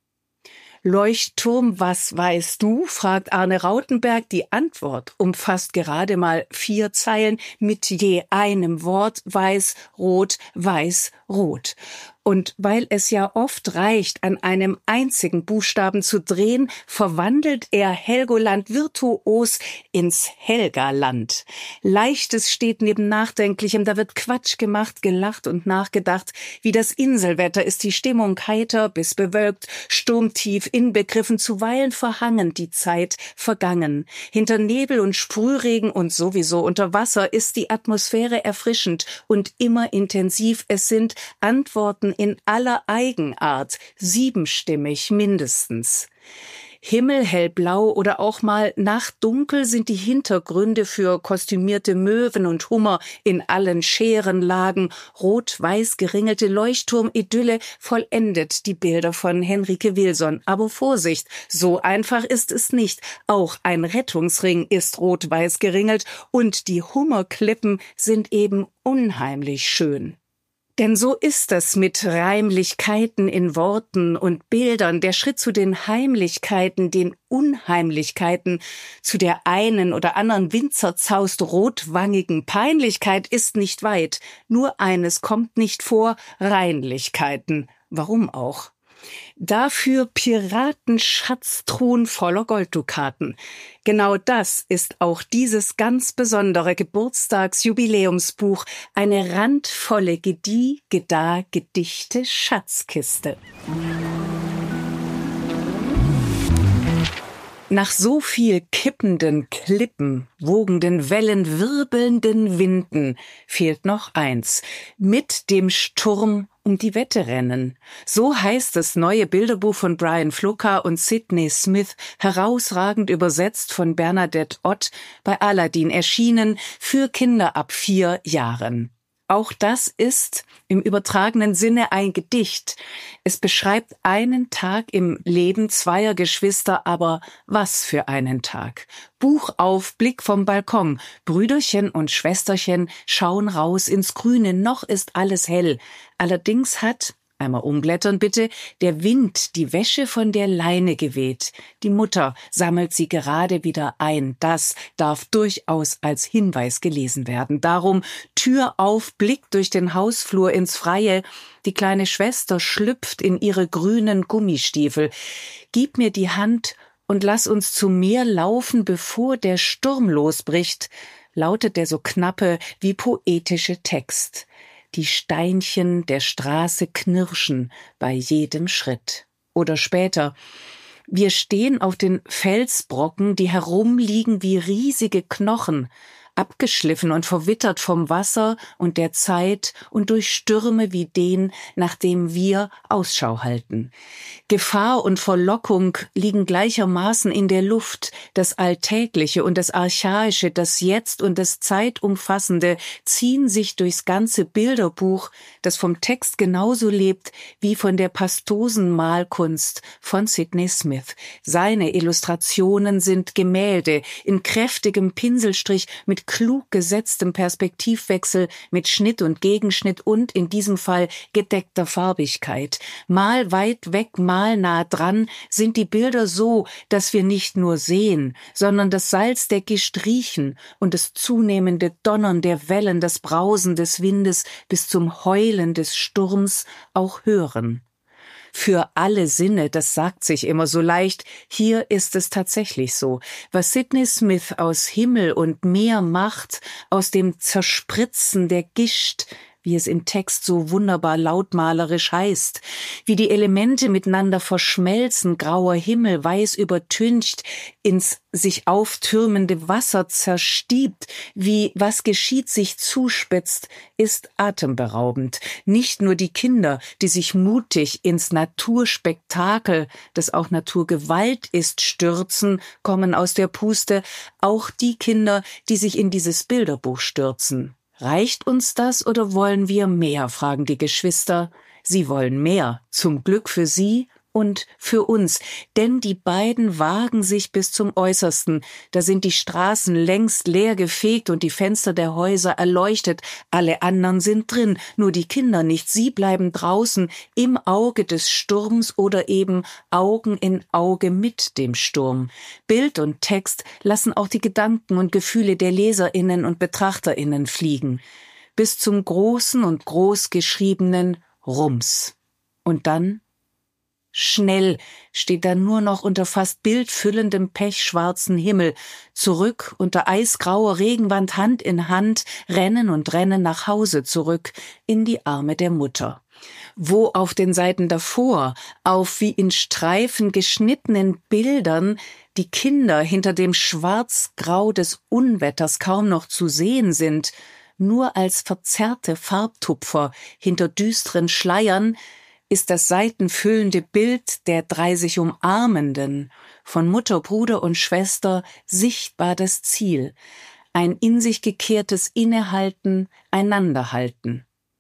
Leuchtturm, was weißt du? Fragt Arne Rautenberg. Die Antwort umfasst gerade mal vier Zeilen mit je einem Wort: weiß, rot, weiß, rot. Und weil es ja oft reicht, an einem einzigen Buchstaben zu drehen, verwandelt er Helgoland virtuos ins Helgaland. Leichtes steht neben Nachdenklichem, da wird Quatsch gemacht, gelacht und nachgedacht. Wie das Inselwetter ist die Stimmung heiter bis bewölkt, sturmtief inbegriffen, zuweilen verhangen, die Zeit vergangen. Hinter Nebel und Sprühregen und sowieso unter Wasser ist die Atmosphäre erfrischend und immer intensiv. Es sind Antworten in aller Eigenart, siebenstimmig mindestens. Himmel hellblau oder auch mal nachtdunkel sind die Hintergründe für kostümierte Möwen und Hummer in allen Scherenlagen. Rot-weiß geringelte Leuchtturm-Idylle vollendet die Bilder von Henrike Wilson. Aber Vorsicht, so einfach ist es nicht. Auch ein Rettungsring ist rot-weiß geringelt und die Hummerklippen sind eben unheimlich schön. Denn so ist es mit Reimlichkeiten in Worten und Bildern, der Schritt zu den Heimlichkeiten, den Unheimlichkeiten, zu der einen oder anderen winzerzaust rotwangigen Peinlichkeit ist nicht weit. Nur eines kommt nicht vor: Reinlichkeiten. Warum auch? Dafür Piratenschatztruhen voller Golddukaten. Genau das ist auch dieses ganz besondere Geburtstagsjubiläumsbuch, eine randvolle Gedieh, Gedah, Gedichte, Schatzkiste. Nach so viel kippenden Klippen, wogenden Wellen, wirbelnden Winden fehlt noch eins: mit dem Sturm um die Wette rennen. So heißt das neue Bilderbuch von Brian Floka und Sidney Smith, herausragend übersetzt von Bernadette Ott, bei Aladdin erschienen, für Kinder ab vier Jahren. Auch das ist im übertragenen Sinne ein Gedicht. Es beschreibt einen Tag im Leben zweier Geschwister, aber was für einen Tag. Buch auf, Blick vom Balkon. Brüderchen und Schwesterchen schauen raus ins Grüne, noch ist alles hell. Allerdings hat, einmal umblättern bitte, der Wind die Wäsche von der Leine geweht. Die Mutter sammelt sie gerade wieder ein. Das darf durchaus als Hinweis gelesen werden. Darum Tür auf, Blick durch den Hausflur ins Freie. Die kleine Schwester schlüpft in ihre grünen Gummistiefel. Gib mir die Hand und lass uns zum Meer laufen, bevor der Sturm losbricht, lautet der so knappe wie poetische Text. Die Steinchen der Straße knirschen bei jedem Schritt. Oder später: Wir stehen auf den Felsbrocken, die herumliegen wie riesige Knochen, abgeschliffen und verwittert vom Wasser und der Zeit und durch Stürme wie den, nach dem wir Ausschau halten. Gefahr und Verlockung liegen gleichermaßen in der Luft. Das Alltägliche und das Archaische, das Jetzt und das Zeitumfassende ziehen sich durchs ganze Bilderbuch, das vom Text genauso lebt wie von der pastosen Malkunst von Sidney Smith. Seine Illustrationen sind Gemälde in kräftigem Pinselstrich mit klug gesetztem Perspektivwechsel, mit Schnitt und Gegenschnitt und in diesem Fall gedeckter Farbigkeit. Mal weit weg, mal nah dran sind die Bilder so, dass wir nicht nur sehen, sondern das Salz der Gischt riechen und das zunehmende Donnern der Wellen, das Brausen des Windes bis zum Heulen des Sturms auch hören. Für alle Sinne, das sagt sich immer so leicht, hier ist es tatsächlich so. Was Sidney Smith aus Himmel und Meer macht, aus dem Zerspritzen der Gischt, wie es im Text so wunderbar lautmalerisch heißt, wie die Elemente miteinander verschmelzen, grauer Himmel, weiß übertüncht, ins sich auftürmende Wasser zerstiebt, wie was geschieht sich zuspitzt, ist atemberaubend. Nicht nur die Kinder, die sich mutig ins Naturspektakel, das auch Naturgewalt ist, stürzen, kommen aus der Puste, auch die Kinder, die sich in dieses Bilderbuch stürzen. Reicht uns das oder wollen wir mehr, fragen die Geschwister. Sie wollen mehr, zum Glück für sie und für uns, denn die beiden wagen sich bis zum Äußersten. Da sind die Straßen längst leer gefegt und die Fenster der Häuser erleuchtet. Alle anderen sind drin, nur die Kinder nicht. Sie bleiben draußen, im Auge des Sturms oder eben Augen in Auge mit dem Sturm. Bild und Text lassen auch die Gedanken und Gefühle der LeserInnen und BetrachterInnen fliegen. Bis zum Großen und Großgeschriebenen Rums. Und dann, schnell, steht er nur noch unter fast bildfüllendem pechschwarzen Himmel, zurück unter eisgrauer Regenwand Hand in Hand, rennen und rennen nach Hause zurück, in die Arme der Mutter. Wo auf den Seiten davor, auf wie in Streifen geschnittenen Bildern, die Kinder hinter dem Schwarz-Grau des Unwetters kaum noch zu sehen sind, nur als verzerrte Farbtupfer hinter düsteren Schleiern, ist das seitenfüllende Bild der drei sich Umarmenden, von Mutter, Bruder und Schwester, sichtbar das Ziel, ein in sich gekehrtes Innehalten, Einanderhalten.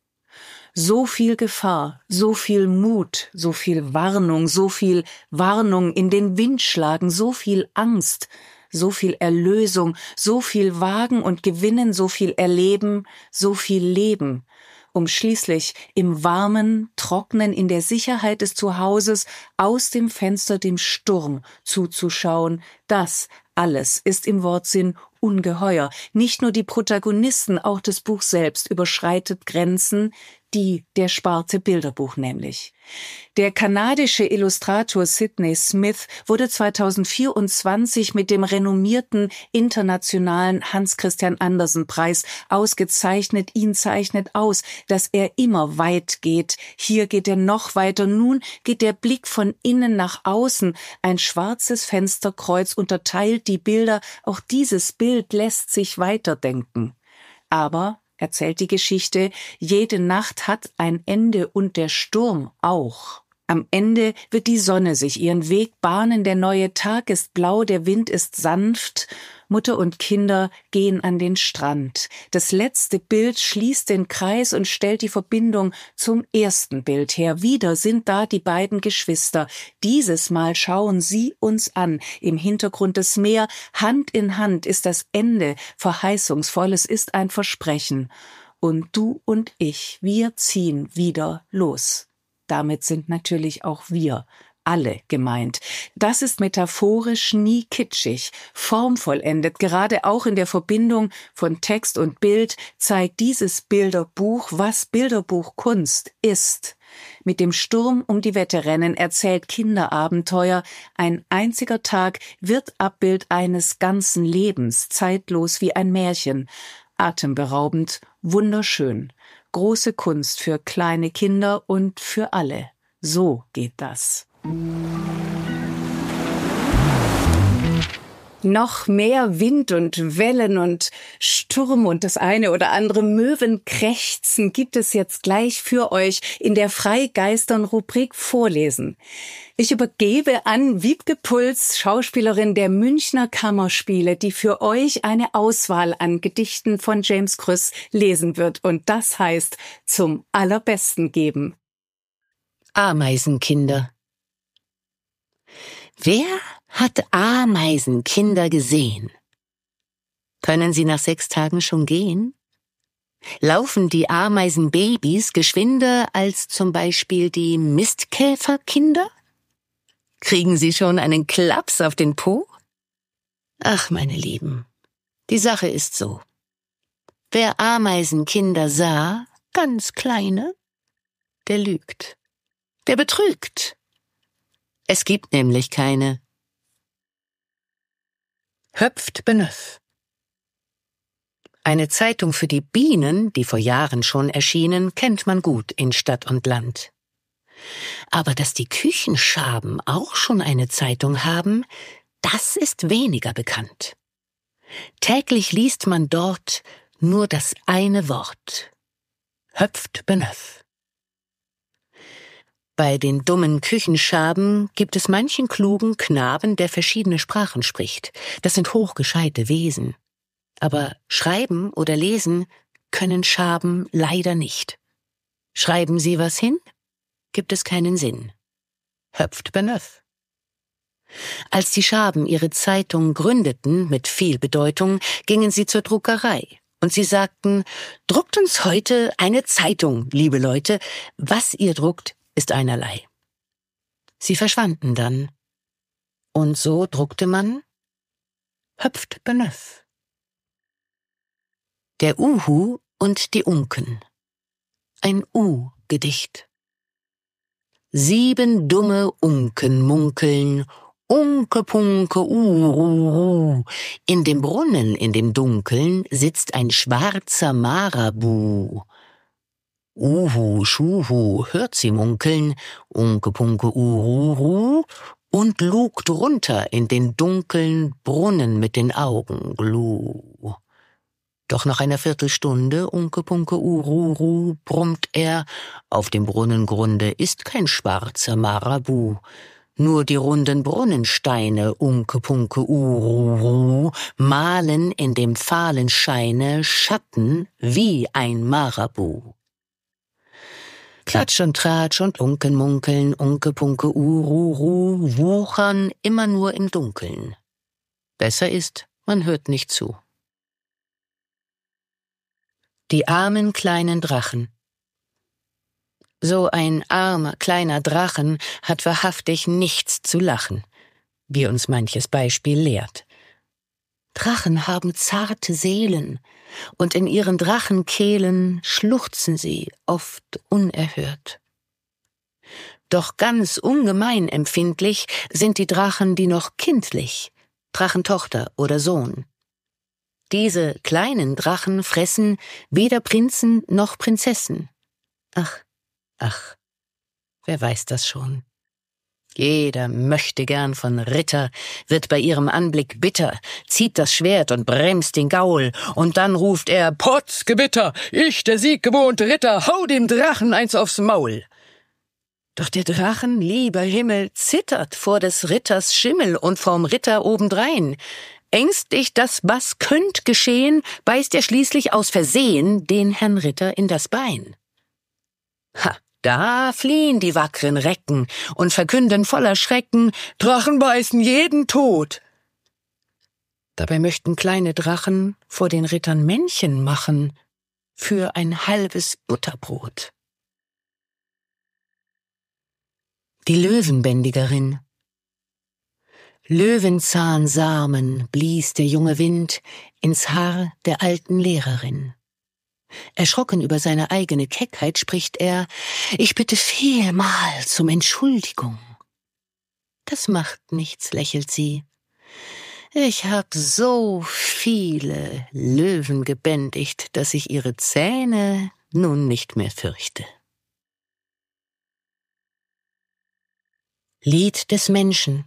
So viel Gefahr, so viel Mut, so viel Warnung, so viel Warnung in den Wind schlagen, so viel Angst, so viel Erlösung, so viel Wagen und Gewinnen, so viel Erleben, so viel Leben, um schließlich im Warmen, Trocknen, in der Sicherheit des Zuhauses aus dem Fenster dem Sturm zuzuschauen. Das alles ist im Wortsinn ungeheuer. Nicht nur die Protagonisten, auch das Buch selbst überschreitet Grenzen, die der Sparte Bilderbuch nämlich. Der kanadische Illustrator Sidney Smith wurde zweitausendvierundzwanzig mit dem renommierten internationalen Hans-Christian Andersen-Preis ausgezeichnet. Ihn zeichnet aus, dass er immer weit geht. Hier geht er noch weiter. Nun geht der Blick von innen nach außen. Ein schwarzes Fensterkreuz unterteilt die Bilder. Auch dieses Bild lässt sich weiterdenken. Aber erzählt die Geschichte, jede Nacht hat ein Ende und der Sturm auch. Am Ende wird die Sonne sich ihren Weg bahnen, der neue Tag ist blau, der Wind ist sanft, Mutter und Kinder gehen an den Strand. Das letzte Bild schließt den Kreis und stellt die Verbindung zum ersten Bild her. Wieder sind da die beiden Geschwister. Dieses Mal schauen sie uns an. Im Hintergrund das Meer, Hand in Hand ist das Ende, verheißungsvoll, es ist ein Versprechen. Und du und ich, wir ziehen wieder los. Damit sind natürlich auch wir alle gemeint. Das ist metaphorisch nie kitschig, formvollendet. Gerade auch in der Verbindung von Text und Bild zeigt dieses Bilderbuch, was Bilderbuchkunst ist. Mit dem Sturm um die Wette rennen erzählt Kinderabenteuer. Ein einziger Tag wird Abbild eines ganzen Lebens, zeitlos wie ein Märchen. Atemberaubend, wunderschön. Große Kunst für kleine Kinder und für alle. So geht das. Noch mehr Wind und Wellen und Sturm und das eine oder andere Möwenkrächzen gibt es jetzt gleich für euch in der Freigeistern-Rubrik Vorlesen. Ich übergebe an Wiebke Puls, Schauspielerin der Münchner Kammerspiele, die für euch eine Auswahl an Gedichten von James Krüss lesen wird. Und das heißt, zum Allerbesten geben. Ameisenkinder. Wer hat Ameisenkinder gesehen? Können sie nach sechs Tagen schon gehen? Laufen die Ameisenbabys geschwinder als zum Beispiel die Mistkäferkinder? Kriegen sie schon einen Klaps auf den Po? Ach, meine Lieben, die Sache ist so. Wer Ameisenkinder sah, ganz kleine, der lügt, der betrügt. Es gibt nämlich keine. Höpft Beneuf. Eine Zeitung für die Bienen, die vor Jahren schon erschienen, kennt man gut in Stadt und Land. Aber dass die Küchenschaben auch schon eine Zeitung haben, das ist weniger bekannt. Täglich liest man dort nur das eine Wort. Höpft Beneuf. Bei den dummen Küchenschaben gibt es manchen klugen Knaben, der verschiedene Sprachen spricht. Das sind hochgescheite Wesen. Aber schreiben oder lesen können Schaben leider nicht. Schreiben sie was hin, gibt es keinen Sinn. Höpft Beneuf. Als die Schaben ihre Zeitung gründeten mit viel Bedeutung, gingen sie zur Druckerei. Und sie sagten, druckt uns heute eine Zeitung, liebe Leute. Was ihr druckt, ist einerlei. Sie verschwanden dann. Und so druckte man Höpft Beneuf. Der Uhu und die Unken. Ein U-Gedicht. Sieben dumme Unken munkeln, Unke Punke Ururu. In dem Brunnen, in dem Dunkeln, sitzt ein schwarzer Marabu. Uhu, Schuhu, hört sie munkeln, Unke Punke Ururu, und lugt runter in den dunkeln Brunnen mit den Augen, glu. Doch nach einer Viertelstunde, Unke Punke Ururu, brummt er, auf dem Brunnengrunde ist kein schwarzer Marabu. Nur die runden Brunnensteine, Unke Punke Ururu, malen in dem fahlen Scheine Schatten wie ein Marabu. Klatsch und Tratsch und Unken munkeln, Unke Punke Ururu, wuchern immer nur im Dunkeln. Besser ist, man hört nicht zu. Die armen kleinen Drachen. So ein armer, kleiner Drachen hat wahrhaftig nichts zu lachen, wie uns manches Beispiel lehrt. Drachen haben zarte Seelen, und in ihren Drachenkehlen schluchzen sie oft unerhört. Doch ganz ungemein empfindlich sind die Drachen, die noch kindlich, Drachentochter oder Sohn. Diese kleinen Drachen fressen weder Prinzen noch Prinzessen. Ach, ach, wer weiß das schon? Jeder möchte gern von Ritter, wird bei ihrem Anblick bitter, zieht das Schwert und bremst den Gaul, und dann ruft er, Potzgewitter, ich, der sieggewohnte Ritter, hau dem Drachen eins aufs Maul. Doch der Drachen, lieber Himmel, zittert vor des Ritters Schimmel und vorm Ritter obendrein. Ängstlich, das was könnt geschehen, beißt er schließlich aus Versehen den Herrn Ritter in das Bein. Ha! Da fliehen die wackren Recken und verkünden voller Schrecken, Drachen beißen jeden tot. Dabei möchten kleine Drachen vor den Rittern Männchen machen für ein halbes Butterbrot. Die Löwenbändigerin. Löwenzahnsamen blies der junge Wind ins Haar der alten Lehrerin. Erschrocken über seine eigene Keckheit spricht er, »Ich bitte vielmals um Entschuldigung.« »Das macht nichts«, lächelt sie. »Ich hab so viele Löwen gebändigt, dass ich ihre Zähne nun nicht mehr fürchte.« Lied des Menschen.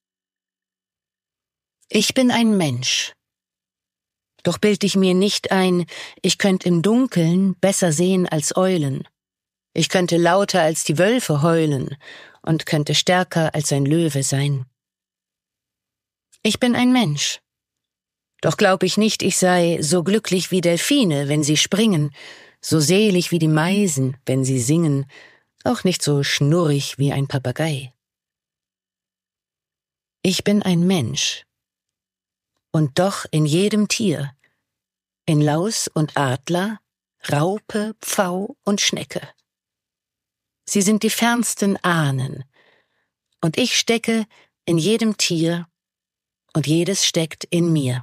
Ich bin ein Mensch. Doch bild ich mir nicht ein, ich könnt im Dunkeln besser sehen als Eulen. Ich könnte lauter als die Wölfe heulen und könnte stärker als ein Löwe sein. Ich bin ein Mensch. Doch glaub ich nicht, ich sei so glücklich wie Delfine, wenn sie springen, so selig wie die Meisen, wenn sie singen, auch nicht so schnurrig wie ein Papagei. Ich bin ein Mensch. Und doch in jedem Tier, in Laus und Adler, Raupe, Pfau und Schnecke. Sie sind die fernsten Ahnen, und ich stecke in jedem Tier, und jedes steckt in mir.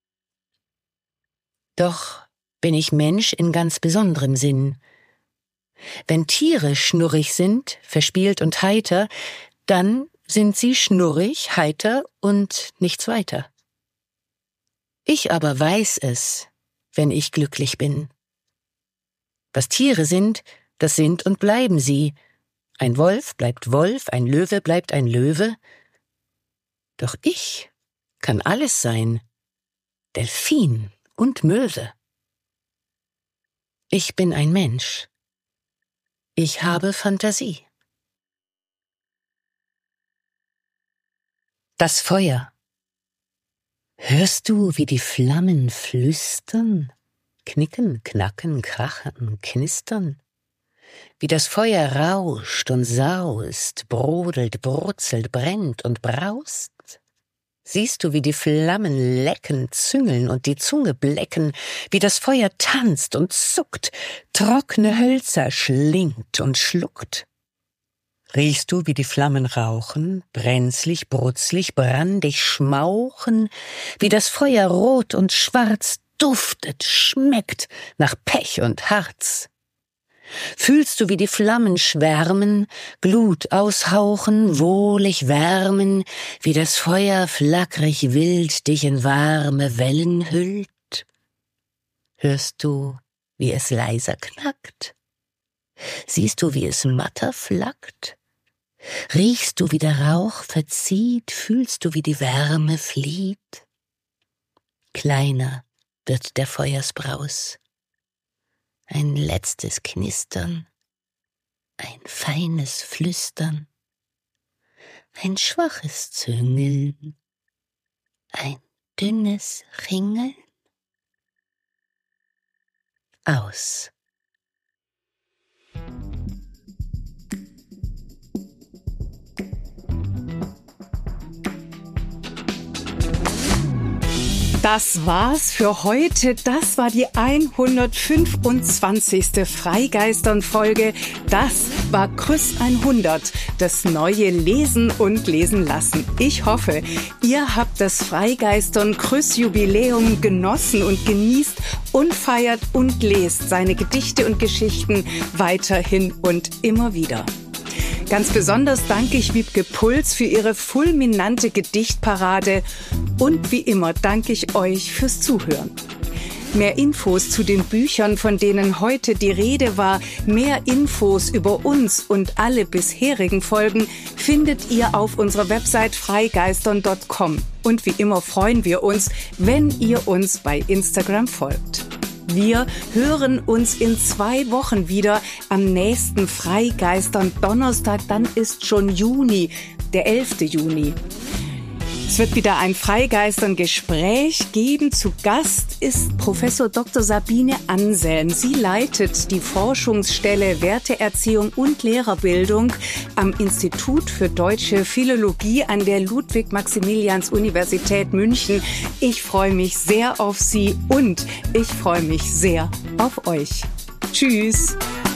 Doch bin ich Mensch in ganz besonderem Sinn. Wenn Tiere schnurrig sind, verspielt und heiter, dann sind sie schnurrig, heiter und nichts weiter. Ich aber weiß es, wenn ich glücklich bin. Was Tiere sind, das sind und bleiben sie. Ein Wolf bleibt Wolf, ein Löwe bleibt ein Löwe. Doch ich kann alles sein, Delphin und Möwe. Ich bin ein Mensch. Ich habe Fantasie. Das Feuer. Hörst du, wie die Flammen flüstern, knicken, knacken, krachen, knistern? Wie das Feuer rauscht und saust, brodelt, brutzelt, brennt und braust? Siehst du, wie die Flammen lecken, züngeln und die Zunge blecken, wie das Feuer tanzt und zuckt, trockene Hölzer schlingt und schluckt? Riechst du, wie die Flammen rauchen, brenzlig, brutzlig, brandig schmauchen, wie das Feuer rot und schwarz duftet, schmeckt nach Pech und Harz? Fühlst du, wie die Flammen schwärmen, Glut aushauchen, wohlig wärmen, wie das Feuer flackrig wild dich in warme Wellen hüllt? Hörst du, wie es leiser knackt? Siehst du, wie es matter flackt? Riechst du, wie der Rauch verzieht? Fühlst du, wie die Wärme flieht? Kleiner wird der Feuersbraus. Ein letztes Knistern, ein feines Flüstern, ein schwaches Züngeln, ein dünnes Ringeln. Aus. Das war's für heute. Das war die hundertfünfundzwanzigste Freigeistern-Folge. Das war Krüss hundert, das neue Lesen und Lesen lassen. Ich hoffe, ihr habt das Freigeistern-Krüss-Jubiläum genossen und genießt und feiert und lest seine Gedichte und Geschichten weiterhin und immer wieder. Ganz besonders danke ich Wiebke Puls für ihre fulminante Gedichtparade und wie immer danke ich euch fürs Zuhören. Mehr Infos zu den Büchern, von denen heute die Rede war, mehr Infos über uns und alle bisherigen Folgen findet ihr auf unserer Website freigeistern punkt com. Und wie immer freuen wir uns, wenn ihr uns bei Instagram folgt. Wir hören uns in zwei Wochen wieder am nächsten Freigeistern Donnerstag. Dann ist schon Juni, der elfte Juni. Es wird wieder ein Freigeistern-Gespräch geben. Zu Gast ist Professor Doktor Sabine Anselm. Sie leitet die Forschungsstelle Werteerziehung und Lehrerbildung am Institut für Deutsche Philologie an der Ludwig-Maximilians-Universität München. Ich freue mich sehr auf Sie und ich freue mich sehr auf euch. Tschüss!